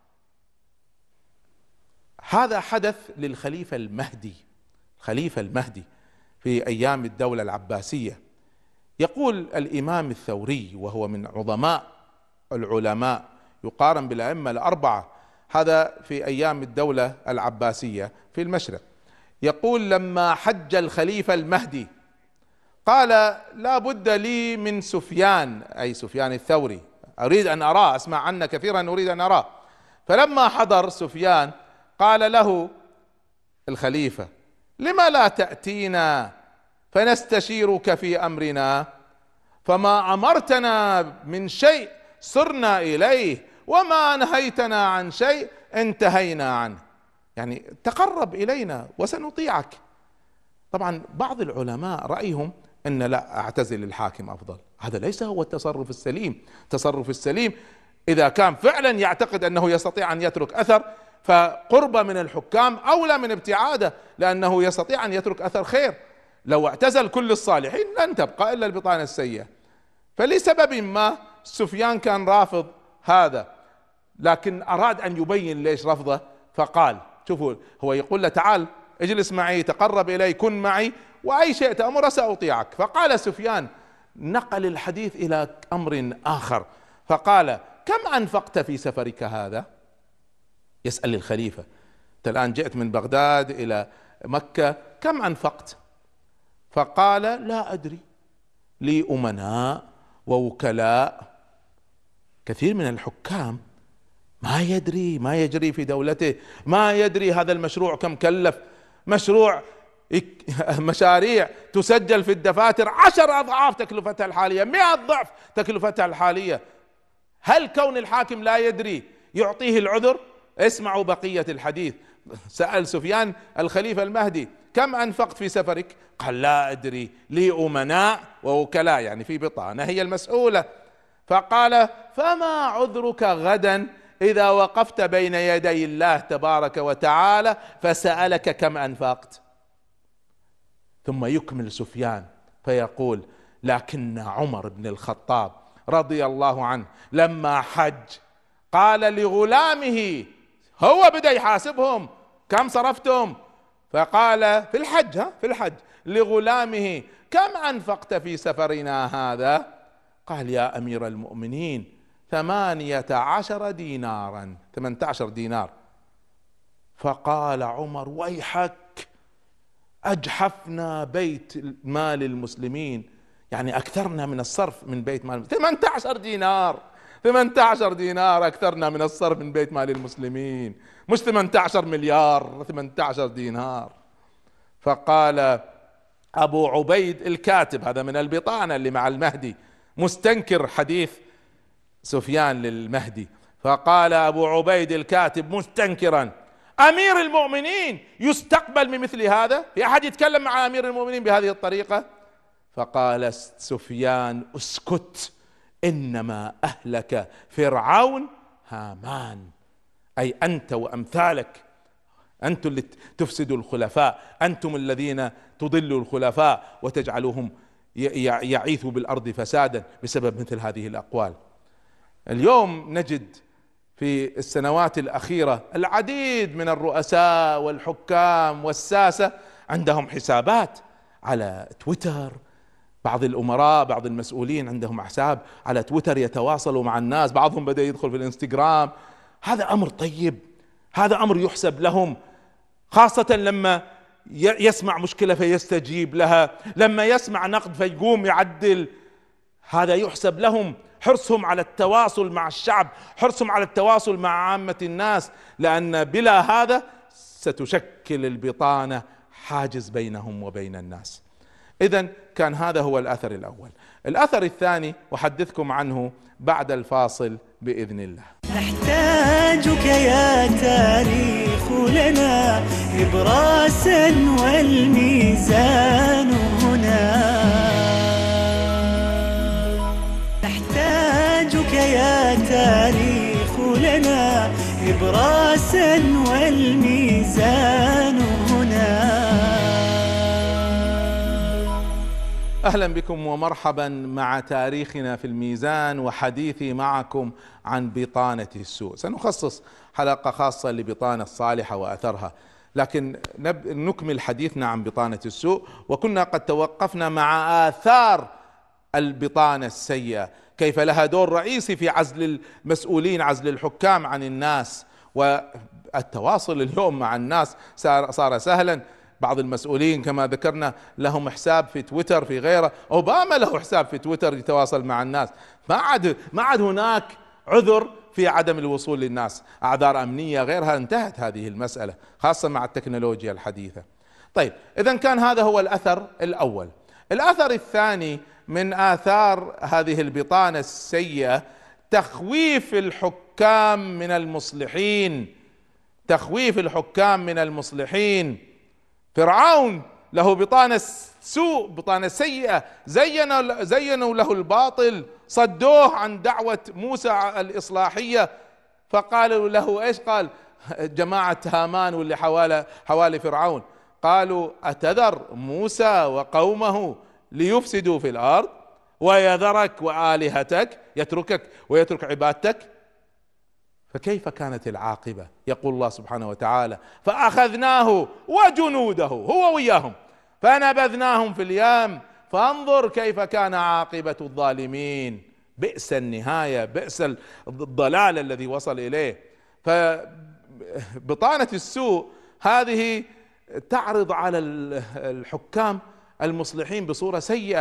هذا حدث للخليفة المهدي. الخليفة المهدي في أيام الدولة العباسية، يقول الإمام الثوري وهو من عظماء العلماء، يقارن بالأئمة الأربعة، هذا في أيام الدولة العباسية في المشرق، يقول: لما حج الخليفة المهدي قال: لا بد لي من سفيان، أي سفيان الثوري، أريد أن أراه، أسمع عنه كثيرا، أريد أن أراه. فلما حضر سفيان قال له الخليفة: لما لا تأتينا فنستشيرك في أمرنا؟ فما أمرتنا من شيء صرنا إليه، وما نهيتنا عن شيء انتهينا عنه. يعني تقرب إلينا وسنطيعك. طبعا بعض العلماء رأيهم أن لا، أعتزل الحاكم أفضل. هذا ليس هو التصرف السليم. التصرف السليم إذا كان فعلا يعتقد أنه يستطيع أن يترك أثر، فقربه من الحكام أولى من ابتعاده، لأنه يستطيع أن يترك أثر خير. لو اعتزل كل الصالحين لن تبقى إلا البطانة السيئة. فلسبب ما سفيان كان رافض هذا، لكن أراد أن يبين ليش رفضه، فقال: شوفوا، هو يقول له: تعال اجلس معي، تقرب إلي، كن معي، وأي شيء تأمر سأطيعك. فقال سفيان، نقل الحديث إلى أمر آخر، فقال: كم أنفقت في سفرك هذا؟ يسأل الخليفة: أنت الآن جئت من بغداد إلى مكة، كم أنفقت؟ فقال: لا أدري. لي أمناء ووكلاء. كثير من الحكام ما يدري ما يجري في دولته، ما يدري هذا المشروع كم كلف. مشاريع تسجل في الدفاتر 10 أضعاف تكلفتها الحالية، 100 ضعف تكلفتها الحالية. هل كون الحاكم لا يدري يعطيه العذر؟ اسمعوا بقية الحديث. سأل سفيان الخليفة المهدي: كم أنفقت في سفرك؟ قال: لا أدري، لي أمناء ووكلاء، يعني في بطانة هي المسؤولة. فقال: فما عذرك غدا إذا وقفت بين يدي الله تبارك وتعالى فسألك كم أنفقت؟ ثم يكمل سفيان فيقول: لكن عمر بن الخطاب رضي الله عنه لما حج قال لغلامه، هو بدأ يحاسبهم: كم صرفتم؟ فقال في الحج لغلامه: كم أنفقت في سفرنا هذا؟ قال: يا أمير المؤمنين 18 دينارا، 18 دينار. فقال عمر: ويحك، أجحفنا بيت مال المسلمين، يعني أكثرنا من الصرف من بيت مال 18 دينار، 18 دينار أكثرنا من الصرف من بيت مال المسلمين، مش 18 مليار، 18 دينار. فقال أبو عبيد الكاتب، هذا من البطانة اللي مع المهدي، مستنكر حديث سفيان للمهدي، فقال أبو عبيد الكاتب مستنكرا: أمير المؤمنين يستقبل من مثل هذا؟ في أحد يتكلم مع أمير المؤمنين بهذه الطريقة؟ فقال سفيان: اسكت، إنما أهلك فرعون هامان، أي أنت وأمثالك، أنتم اللي تفسدوا الخلفاء، أنتم الذين تضلوا الخلفاء وتجعلوهم يعيثوا بالأرض فسادا بسبب مثل هذه الأقوال. اليوم نجد في السنوات الأخيرة العديد من الرؤساء والحكام والساسة عندهم حسابات على تويتر، بعض الأمراء بعض المسؤولين عندهم حساب على تويتر يتواصلوا مع الناس، بعضهم بدأ يدخل في الانستغرام. هذا أمر طيب، هذا أمر يحسب لهم، خاصة لما يسمع مشكلة فيستجيب لها، لما يسمع نقد فيقوم يعدل، هذا يحسب لهم. حرصهم على التواصل مع الشعب، حرصهم على التواصل مع عامة الناس، لأن بلا هذا ستشكل البطانة حاجز بينهم وبين الناس. إذن كان هذا هو الأثر الأول. الأثر الثاني أحدثكم عنه بعد الفاصل بإذن الله. نحتاجك يا تاريخ لنا إبراسا والميزان هنا، نحتاجك يا تاريخ لنا إبراسا والميزان هنا. أهلا بكم ومرحبا مع تاريخنا في الميزان، وحديثي معكم عن بطانة السوء. سنخصص حلقة خاصة لبطانة الصالحة وأثرها، لكن نكمل حديثنا عن بطانة السوء. وكنا قد توقفنا مع آثار البطانة السيئة، كيف لها دور رئيسي في عزل المسؤولين، عزل الحكام عن الناس، والتواصل اليوم مع الناس صار سهلا. بعض المسؤولين كما ذكرنا لهم حساب في تويتر، في غيره، أوباما له حساب في تويتر يتواصل مع الناس. ما عاد هناك عذر في عدم الوصول للناس، أعذار أمنية غيرها، انتهت هذه المسألة خاصة مع التكنولوجيا الحديثة. طيب، إذن كان هذا هو الأثر الأول. الأثر الثاني من آثار هذه البطانة السيئة تخويف الحكام من المصلحين، تخويف الحكام من المصلحين. فرعون له بطانة سوء، بطانة سيئة، زينوا له الباطل، صدوه عن دعوة موسى الإصلاحية، فقالوا له ايش؟ قال جماعة هامان واللي حوالي فرعون، قالوا أتذر موسى وقومه ليفسدوا في الأرض ويذرك وآلهتك، يتركك ويترك عبادتك. فكيف كانت العاقبة؟ يقول الله سبحانه وتعالى: فأخذناه وجنوده، هو وياهم، فنبذناهم في اليم فانظر كيف كان عاقبة الظالمين. بئس النهاية، بئس الضلال الذي وصل إليه. فبطانة السوء هذه تعرض على الحكام المصلحين بصورة سيئة،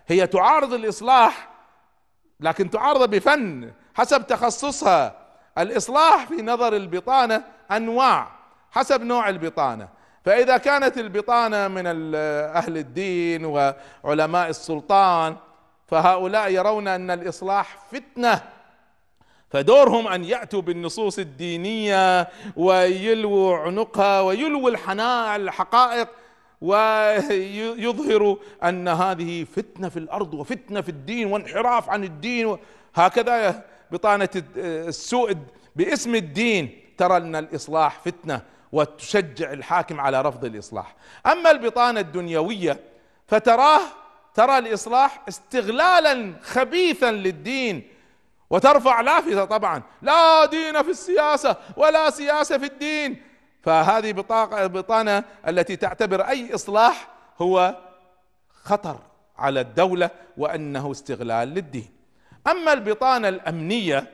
هي تعارض الإصلاح، لكن تعارض بفن حسب تخصصها. الإصلاح في نظر البطانة أنواع حسب نوع البطانة. فإذا كانت البطانة من أهل الدين وعلماء السلطان، فهؤلاء يرون أن الإصلاح فتنة، فدورهم أن يأتوا بالنصوص الدينية ويلووا عنقها ويلووا الحقائق ويظهروا أن هذه فتنة في الأرض وفتنة في الدين وانحراف عن الدين. هكذا بطانة السوء باسم الدين ترى أن الإصلاح فتنة وتشجع الحاكم على رفض الإصلاح. أما البطانة الدنيوية ترى الإصلاح استغلالا خبيثا للدين، وترفع لافتة طبعا: لا دين في السياسة ولا سياسة في الدين. فهذه بطانة التي تعتبر أي إصلاح هو خطر على الدولة وأنه استغلال للدين. أما البطانة الأمنية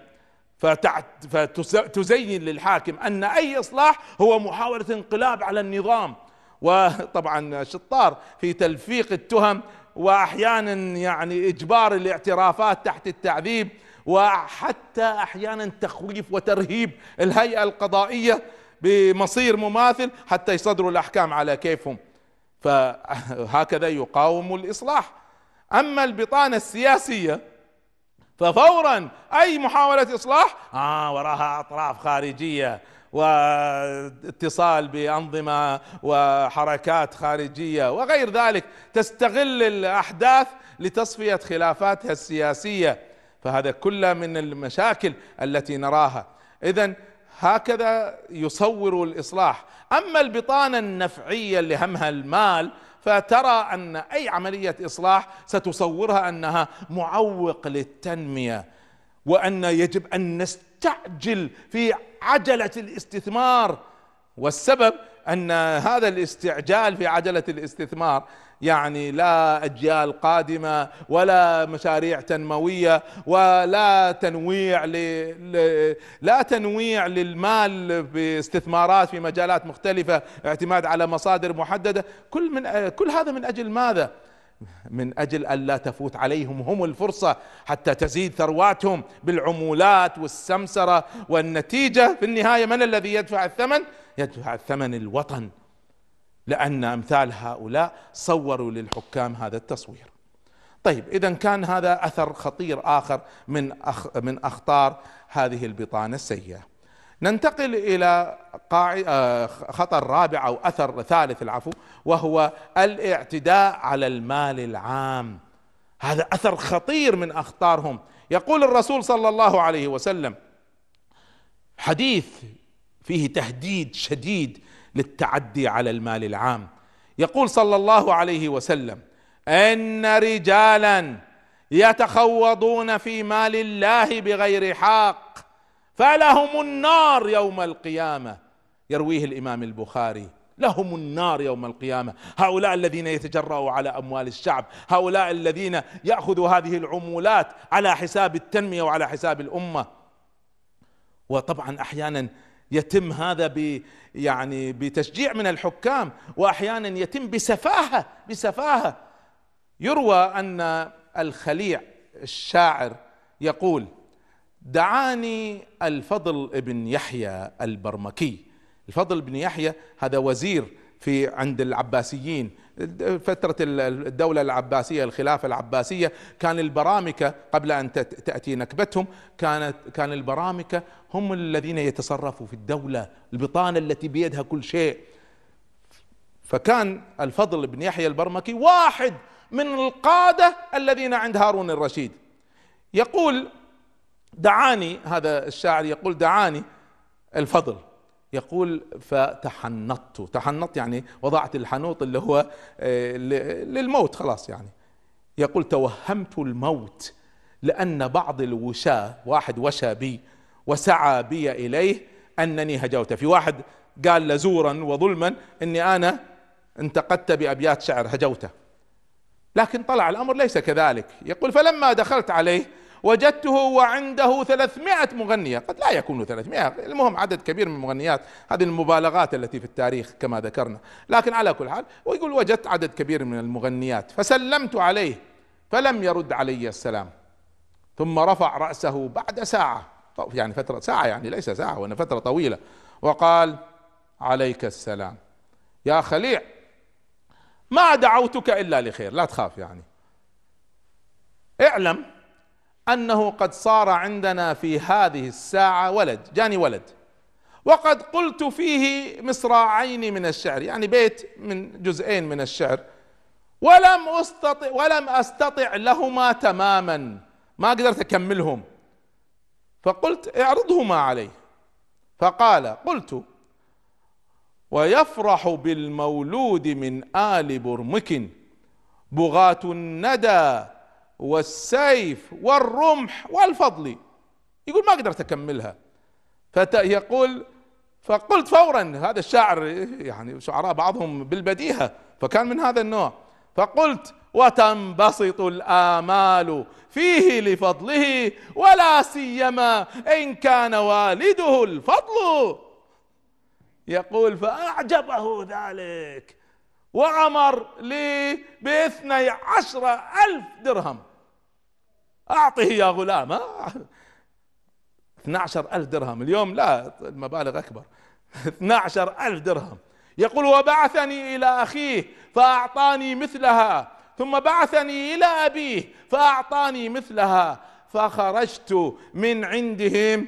فتزين للحاكم أن أي إصلاح هو محاولة انقلاب على النظام، وطبعا شطار في تلفيق التهم، وأحيانا يعني إجبار الاعترافات تحت التعذيب، وحتى أحيانا تخويف وترهيب الهيئة القضائية بمصير مماثل حتى يصدروا الأحكام على كيفهم. فهكذا يقاوم الإصلاح. أما البطانة السياسية ففورا أي محاولة إصلاح وراها أطراف خارجية واتصال بأنظمة وحركات خارجية وغير ذلك، تستغل الأحداث لتصفية خلافاتها السياسية. فهذا كله من المشاكل التي نراها. إذن هكذا يصور الإصلاح. أما البطانة النفعية اللي همها المال، فترى أن أي عملية إصلاح ستصورها أنها معوق للتنمية، وأن يجب أن نستعجل في عجلة الاستثمار. والسبب أن هذا الاستعجال في عجلة الاستثمار يعني لا أجيال قادمة ولا مشاريع تنموية ولا تنويع للمال باستثمارات في مجالات مختلفة، اعتماد على مصادر محددة. كل هذا من أجل ماذا؟ من أجل ألا تفوت عليهم هم الفرصة حتى تزيد ثرواتهم بالعمولات والسمسرة. والنتيجة في النهاية من الذي يدفع الثمن؟ يدفع الثمن الوطن، لأن أمثال هؤلاء صوروا للحكام هذا التصوير. طيب، إذا كان هذا أثر خطير آخر من أخطار هذه البطانة السيئة. ننتقل إلى خطر رابع أو أثر ثالث وهو الاعتداء على المال العام. هذا أثر خطير من أخطارهم. يقول الرسول صلى الله عليه وسلم حديث فيه تهديد شديد للتعدي على المال العام. يقول صلى الله عليه وسلم: إن رجالا يتخوضون في مال الله بغير حق فلهم النار يوم القيامة. يرويه الإمام البخاري. لهم النار يوم القيامة. هؤلاء الذين يتجرؤوا على أموال الشعب، هؤلاء الذين يأخذوا هذه العمولات على حساب التنمية وعلى حساب الأمة. وطبعا أحيانا يتم هذا يعني بتشجيع من الحكام، وأحيانا يتم بسفاهة. يروى أن الخليع الشاعر يقول: دعاني الفضل بن يحيى البرمكي. الفضل بن يحيى هذا وزير عند العباسيين فترة الدولة العباسية، الخلافة العباسية. كان البرامكة قبل أن تأتي نكبتهم كان البرامكة هم الذين يتصرفوا في الدولة، البطانة التي بيدها كل شيء. فكان الفضل بن يحيى البرمكي واحد من القادة الذين عند هارون الرشيد. يقول: دعاني، هذا الشاعر يقول: دعاني الفضل، يقول: تحنطت يعني وضعت الحنوط اللي هو للموت خلاص يعني. يقول: توهمت الموت لأن بعض الوشاة، واحد وشى بي وسعى بي إليه أنني هجوت. في واحد قال لزورا وظلما أني أنا انتقدت بأبيات شعر هجوته، لكن طلع الأمر ليس كذلك. يقول: فلما دخلت عليه وجدته وعنده 300 مغنية. قد لا يكون 300، المهم عدد كبير من المغنيات، هذه المبالغات التي في التاريخ كما ذكرنا، لكن على كل حال. ويقول: وجدت عدد كبير من المغنيات فسلمت عليه فلم يرد علي السلام، ثم رفع رأسه بعد ساعة، يعني فترة ساعة، يعني ليس ساعة وإن فترة طويلة، وقال: عليك السلام يا خليع، ما دعوتك إلا لخير، لا تخاف، يعني اعلم أنه قد صار عندنا في هذه الساعة ولد، جاني ولد، وقد قلت فيه مصراعين من الشعر، يعني بيت من جزئين من الشعر، ولم أستطع لهما تماما، ما قدرت أكملهم، فقلت: اعرضهما عليه. فقال: قلت: ويفرح بالمولود من آل برمك بغاة الندى والسيف والرمح والفضل. يقول ما قدرت أكملها، يقول: فقلت فورا، هذا الشاعر يعني شعراء بعضهم بالبديهة، فكان من هذا النوع، فقلت: وتنبسط الآمال فيه لفضله ولا سيما إن كان والده الفضل. يقول: فأعجبه ذلك وأمر لي ب12,000 درهم، أعطه يا غلام. 12,000 درهم اليوم، لا المبالغ أكبر. 12,000 درهم. يقول: وبعثني إلى أخيه فأعطاني مثلها، ثم بعثني إلى أبيه فأعطاني مثلها، فخرجت من عندهم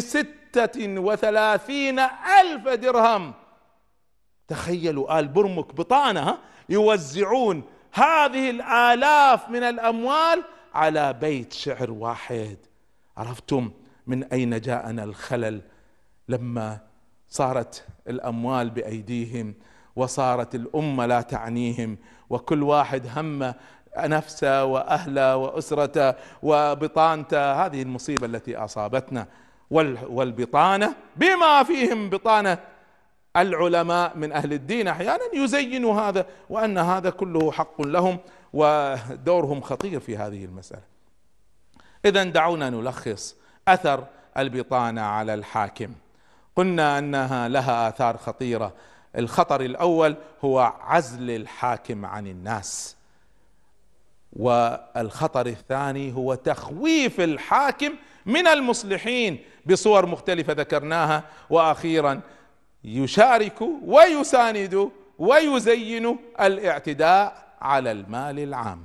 ب36,000 درهم. تخيلوا، آل برمك بطانة يوزعون هذه الآلاف من الأموال على بيت شعر واحد. عرفتم من أين جاءنا الخلل لما صارت الأموال بأيديهم، وصارت الأمة لا تعنيهم، وكل واحد هم نفسه وأهله وأسرته وبطانته. هذه المصيبة التي أصابتنا. والبطانة بما فيهم بطانة العلماء من أهل الدين أحيانا يزينوا هذا، وأن هذا كله حق لهم، ودورهم خطير في هذه المسألة. إذن دعونا نلخص أثر البطانة على الحاكم. قلنا أنها لها آثار خطيرة. الخطر الأول هو عزل الحاكم عن الناس، والخطر الثاني هو تخويف الحاكم من المصلحين بصور مختلفة ذكرناها، وأخيرا يشارك ويساند ويزين الاعتداء على المال العام.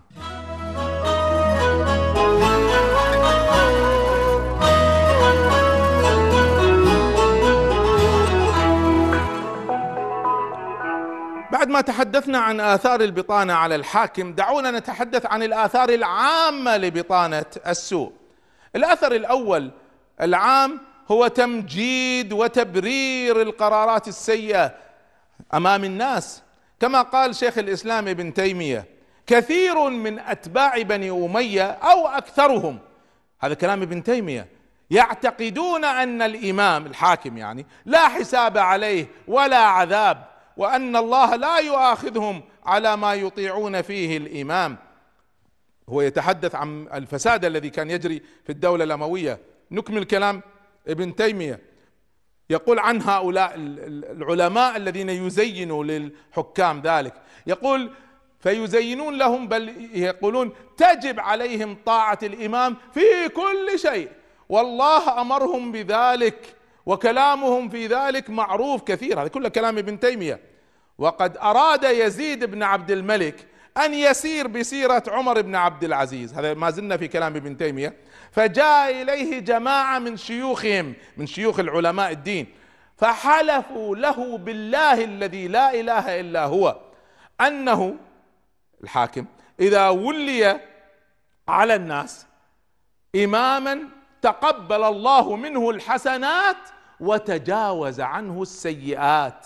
بعد ما تحدثنا عن آثار البطانة على الحاكم، دعونا نتحدث عن الآثار العامة لبطانة السوء. الأثر الأول العام هو تمجيد وتبرير القرارات السيئة أمام الناس، كما قال شيخ الإسلام ابن تيمية: كثير من أتباع بني أمية أو أكثرهم، هذا كلام ابن تيمية، يعتقدون أن الإمام الحاكم يعني لا حساب عليه ولا عذاب، وأن الله لا يؤاخذهم على ما يطيعون فيه الإمام. هو يتحدث عن الفساد الذي كان يجري في الدولة الأموية. نكمل كلام ابن تيمية، يقول عن هؤلاء العلماء الذين يزينوا للحكام ذلك، يقول: فيزينون لهم، بل يقولون تجب عليهم طاعة الإمام في كل شيء، والله أمرهم بذلك، وكلامهم في ذلك معروف كثير. هذا كله كلام ابن تيمية. وقد أراد يزيد بن عبد الملك أن يسير بسيرة عمر بن عبد العزيز، هذا ما زلنا في كلام ابن تيمية، فجاء إليه جماعة من شيوخهم، من شيوخ العلماء الدين، فحلفوا له بالله الذي لا إله إلا هو أنه الحاكم إذا ولي على الناس إماما تقبل الله منه الحسنات وتجاوز عنه السيئات.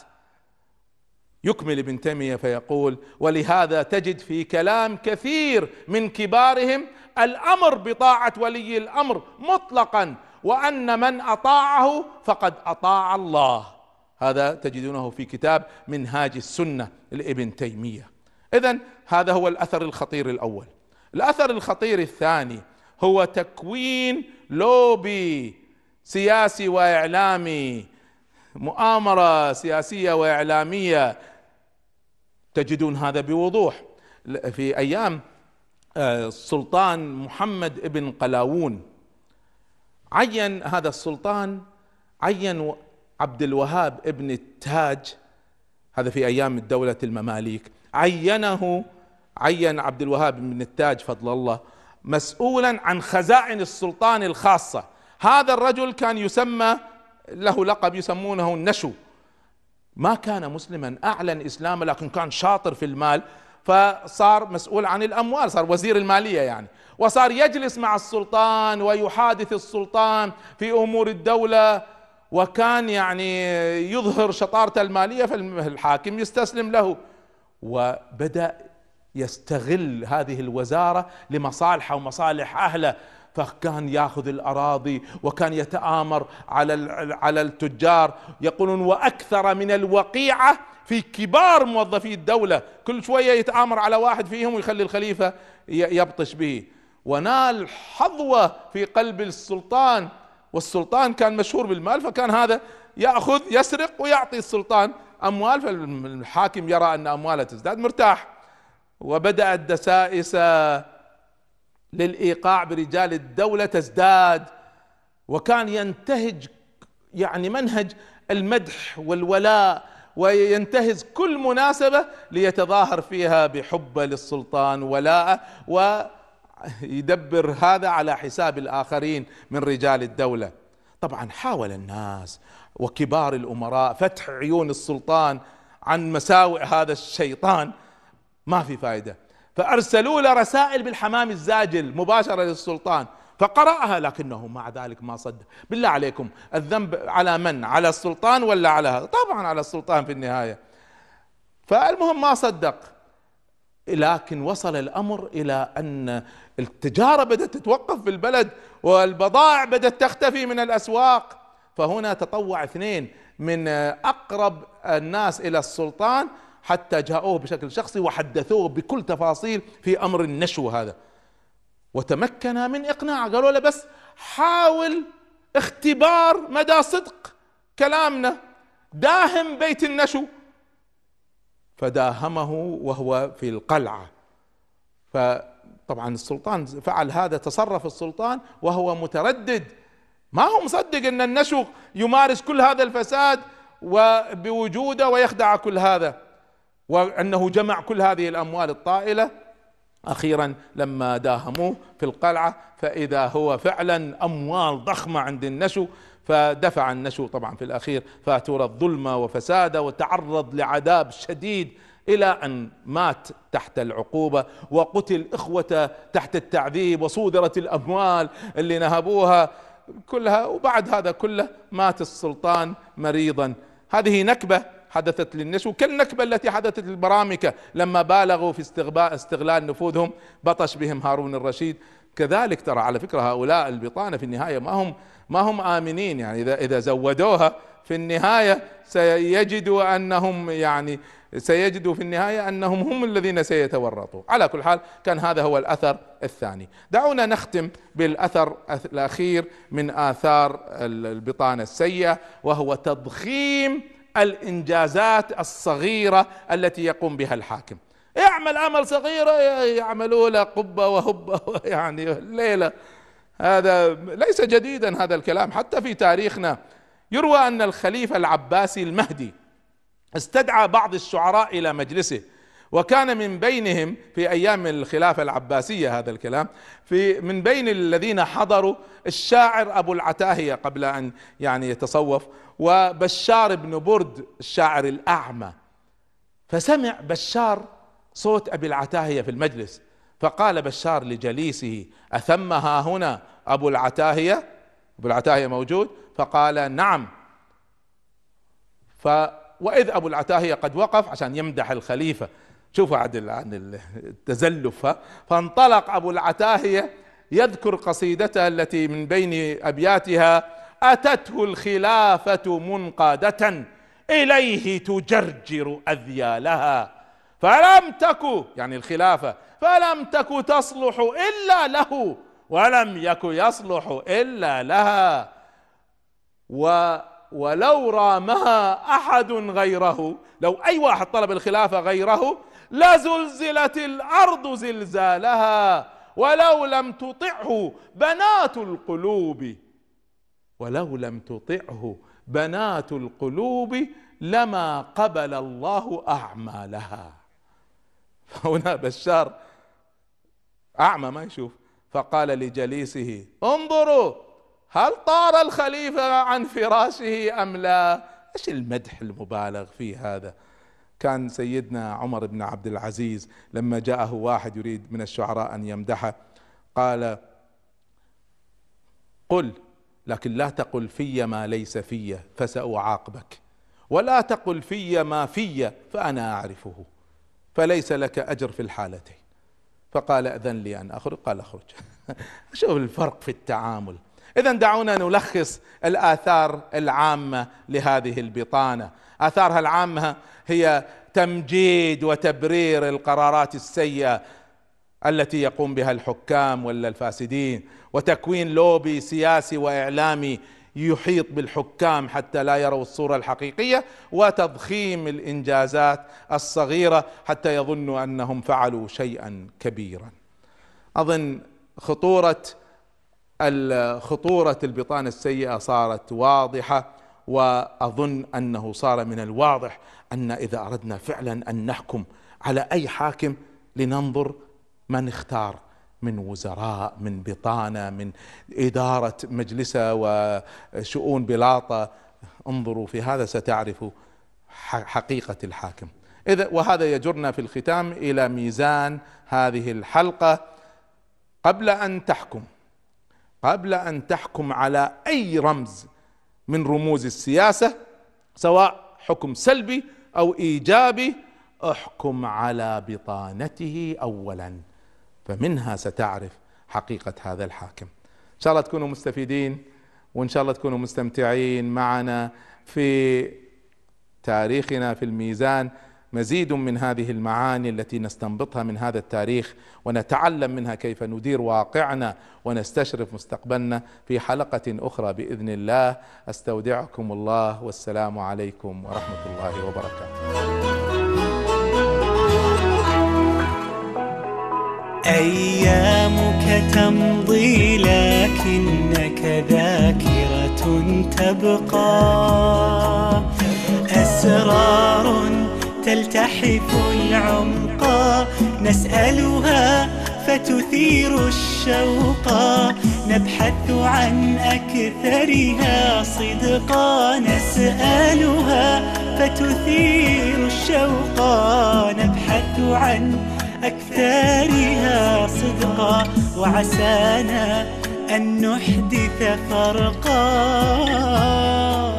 يكمل ابن تيمية فيقول: ولهذا تجد في كلام كثير من كبارهم الأمر بطاعة ولي الأمر مطلقا، وأن من أطاعه فقد أطاع الله. هذا تجدونه في كتاب منهاج السنة لابن تيمية. إذن هذا هو الأثر الخطير الأول. الأثر الخطير الثاني هو تكوين لوبي سياسي وإعلامي، مؤامرة سياسية وإعلامية. تجدون هذا بوضوح في أيام السلطان محمد ابن قلاوون، عين هذا السلطان عين عبد الوهاب ابن التاج، هذا في أيام الدولة المماليك، عين عبد الوهاب بن التاج فضل الله مسؤولا عن خزائن السلطان الخاصة. هذا الرجل كان يسمى، له لقب يسمونه النشو، ما كان مسلما، أعلن إسلامه لكن كان شاطر في المال، فصار مسؤول عن الأموال، صار وزير المالية يعني، وصار يجلس مع السلطان ويحادث السلطان في أمور الدولة، وكان يعني يظهر شطارته المالية، فالحاكم يستسلم له، وبدأ يستغل هذه الوزارة لمصالحه ومصالح أهله، فكان ياخذ الأراضي وكان يتآمر على التجار، يقولون وأكثر من الوقيعة في كبار موظفي الدولة، كل شوية يتآمر على واحد فيهم ويخلي الخليفة يبطش به، ونال حظوة في قلب السلطان، والسلطان كان مشهور بالمال، فكان هذا يأخذ يسرق ويعطي السلطان أموال، فالحاكم يرى أن أمواله تزداد مرتاح. وبدأت دسائس للإيقاع برجال الدولة تزداد، وكان ينتهج يعني منهج المدح والولاء، وينتهز كل مناسبة ليتظاهر فيها بحب للسلطان ولاءه، ويدبر هذا على حساب الآخرين من رجال الدولة. طبعا حاول الناس وكبار الأمراء فتح عيون السلطان عن مساوئ هذا الشيطان، ما في فائدة، فأرسلوا له رسائل بالحمام الزاجل مباشرة للسلطان، فقرأها لكنه مع ذلك ما صدق. بالله عليكم الذنب على من؟ على السلطان ولا على هذا؟ طبعا على السلطان في النهاية. فالمهم ما صدق، لكن وصل الأمر إلى أن التجارة بدأت تتوقف في البلد، والبضائع بدأت تختفي من الأسواق، فهنا تطوع اثنين من أقرب الناس إلى السلطان حتى جاءوه بشكل شخصي وحدثوه بكل تفاصيل في أمر النشو هذا، وتمكن من إقناعه. قالوا له بس حاول اختبار مدى صدق كلامنا، داهم بيت النشو، فداهمه وهو في القلعة. فطبعا السلطان فعل هذا، تصرف السلطان وهو متردد، ما هو مصدق أن النشو يمارس كل هذا الفساد وبوجوده ويخدع كل هذا، وأنه جمع كل هذه الأموال الطائلة. أخيرا لما داهموه في القلعة فإذا هو فعلا أموال ضخمة عند النشو، فدفع النشو طبعا في الأخير فاتورة ظلمة وفساد، وتعرض لعذاب شديد إلى أن مات تحت العقوبة، وقتل إخوته تحت التعذيب، وصودرت الأموال اللي نهبوها كلها، وبعد هذا كله مات السلطان مريضا. هذه نكبة حدثت للنشو، كالنكبة التي حدثت للبرامكة لما بالغوا في استغلال نفوذهم، بطش بهم هارون الرشيد. كذلك ترى على فكرة هؤلاء البطانة في النهاية ما هم آمنين، يعني إذا زودوها في النهاية سيجدوا في النهاية أنهم هم الذين سيتورطوا. على كل حال كان هذا هو الأثر الثاني. دعونا نختم بالأثر الأخير من آثار البطانة السيئة، وهو تضخيم الإنجازات الصغيرة التي يقوم بها الحاكم. يعمل عمل صغيرة يعملوا له قبة وهبة يعني الليلة. هذا ليس جديدا هذا الكلام، حتى في تاريخنا يروى أن الخليفة العباسي المهدي استدعى بعض الشعراء إلى مجلسه، وكان من بينهم في أيام الخلافة العباسية هذا الكلام، من بين الذين حضروا الشاعر أبو العتاهية قبل أن يتصوف، وبشار بن برد الشاعر الأعمى. فسمع بشار صوت أبي العتاهية في المجلس، فقال بشار لجليسه: أثم ها هنا أبو العتاهية؟ أبو العتاهية موجود؟ فقال: نعم. وإذ أبو العتاهية قد وقف عشان يمدح الخليفة. شوفوا عن التزلف. فانطلق أبو العتاهية يذكر قصيدته التي من بين أبياتها: أتته الخلافة منقادة إليه تجرجر أذيالها، فلم تك الخلافة فلم تك تصلح إلا له، ولم يك يصلح إلا لها، ولو رامها أحد غيره، لو أي واحد طلب الخلافة غيره لزلزلت الأرض زلزالها ولو لم تطعه بنات القلوب، ولو لم تطعه بنات القلوب لما قبل الله أعمالها. فهنا بشار أعمى ما يشوف، فقال لجليسه انظروا هل طار الخليفة عن فراشه أم لا؟ ايش المدح المبالغ فيه هذا؟ كان سيدنا عمر بن عبد العزيز لما جاءه واحد يريد من الشعراء أن يمدحه قال قل، لكن لا تقل في ما ليس في فسأعاقبك، ولا تقل في ما في فأنا أعرفه، فليس لك أجر في الحالتين. فقال أذن لي أن أخرج، قال أخرج. شوف الفرق في التعامل. إذن دعونا نلخص الآثار العامة لهذه البطانة. آثارها العامة هي تمجيد وتبرير القرارات السيئة التي يقوم بها الحكام ولا الفاسدين، وتكوين لوبي سياسي وإعلامي يحيط بالحكام حتى لا يروا الصورة الحقيقية، وتضخيم الإنجازات الصغيرة حتى يظنوا أنهم فعلوا شيئا كبيرا. أظن خطورة البطانة السيئة صارت واضحة، وأظن أنه صار من الواضح أن إذا أردنا فعلا أن نحكم على أي حاكم لننظر من اختار من وزراء، من بطانة، من إدارة مجلسة وشؤون بلاطة. انظروا في هذا ستعرفوا حقيقة الحاكم. وهذا يجرنا في الختام إلى ميزان هذه الحلقة. قبل أن تحكم على أي رمز من رموز السياسة، سواء حكم سلبي أو إيجابي، احكم على بطانته أولا، فمنها ستعرف حقيقة هذا الحاكم. إن شاء الله تكونوا مستفيدين، وإن شاء الله تكونوا مستمتعين معنا في تاريخنا في الميزان. مزيد من هذه المعاني التي نستنبطها من هذا التاريخ ونتعلم منها كيف ندير واقعنا ونستشرف مستقبلنا في حلقة أخرى بإذن الله. أستودعكم الله، والسلام عليكم ورحمة الله وبركاته. أيامك تمضي لكنك ذاكرة تبقى، أسرار تلتحف العمق نسألها فتثير الشوق، نبحث عن أكثرها صدقا، نسألها فتثير الشوق، نبحث عن أكثرها صدقا، وعسانا أن نحدث فرقا.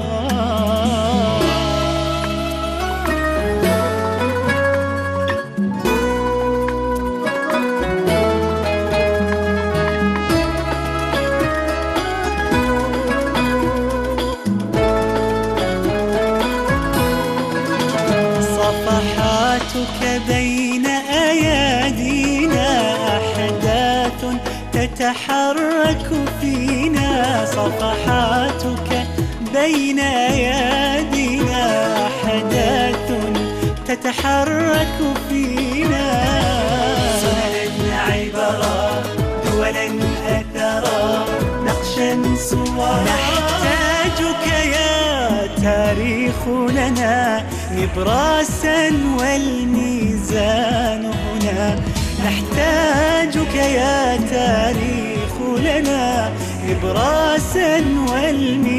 صفحاتك بين أيادينا أحداث تتحرك فينا، صفحاتك بين أيادينا أحداث تتحرك فينا، سننا عبرا دولا أثرا نقشا صورا، نحتاجك يا تاريخ لنا نبراسا والميزان هنا، نحتاجك يا تاريخ لنا نبراسا والميزان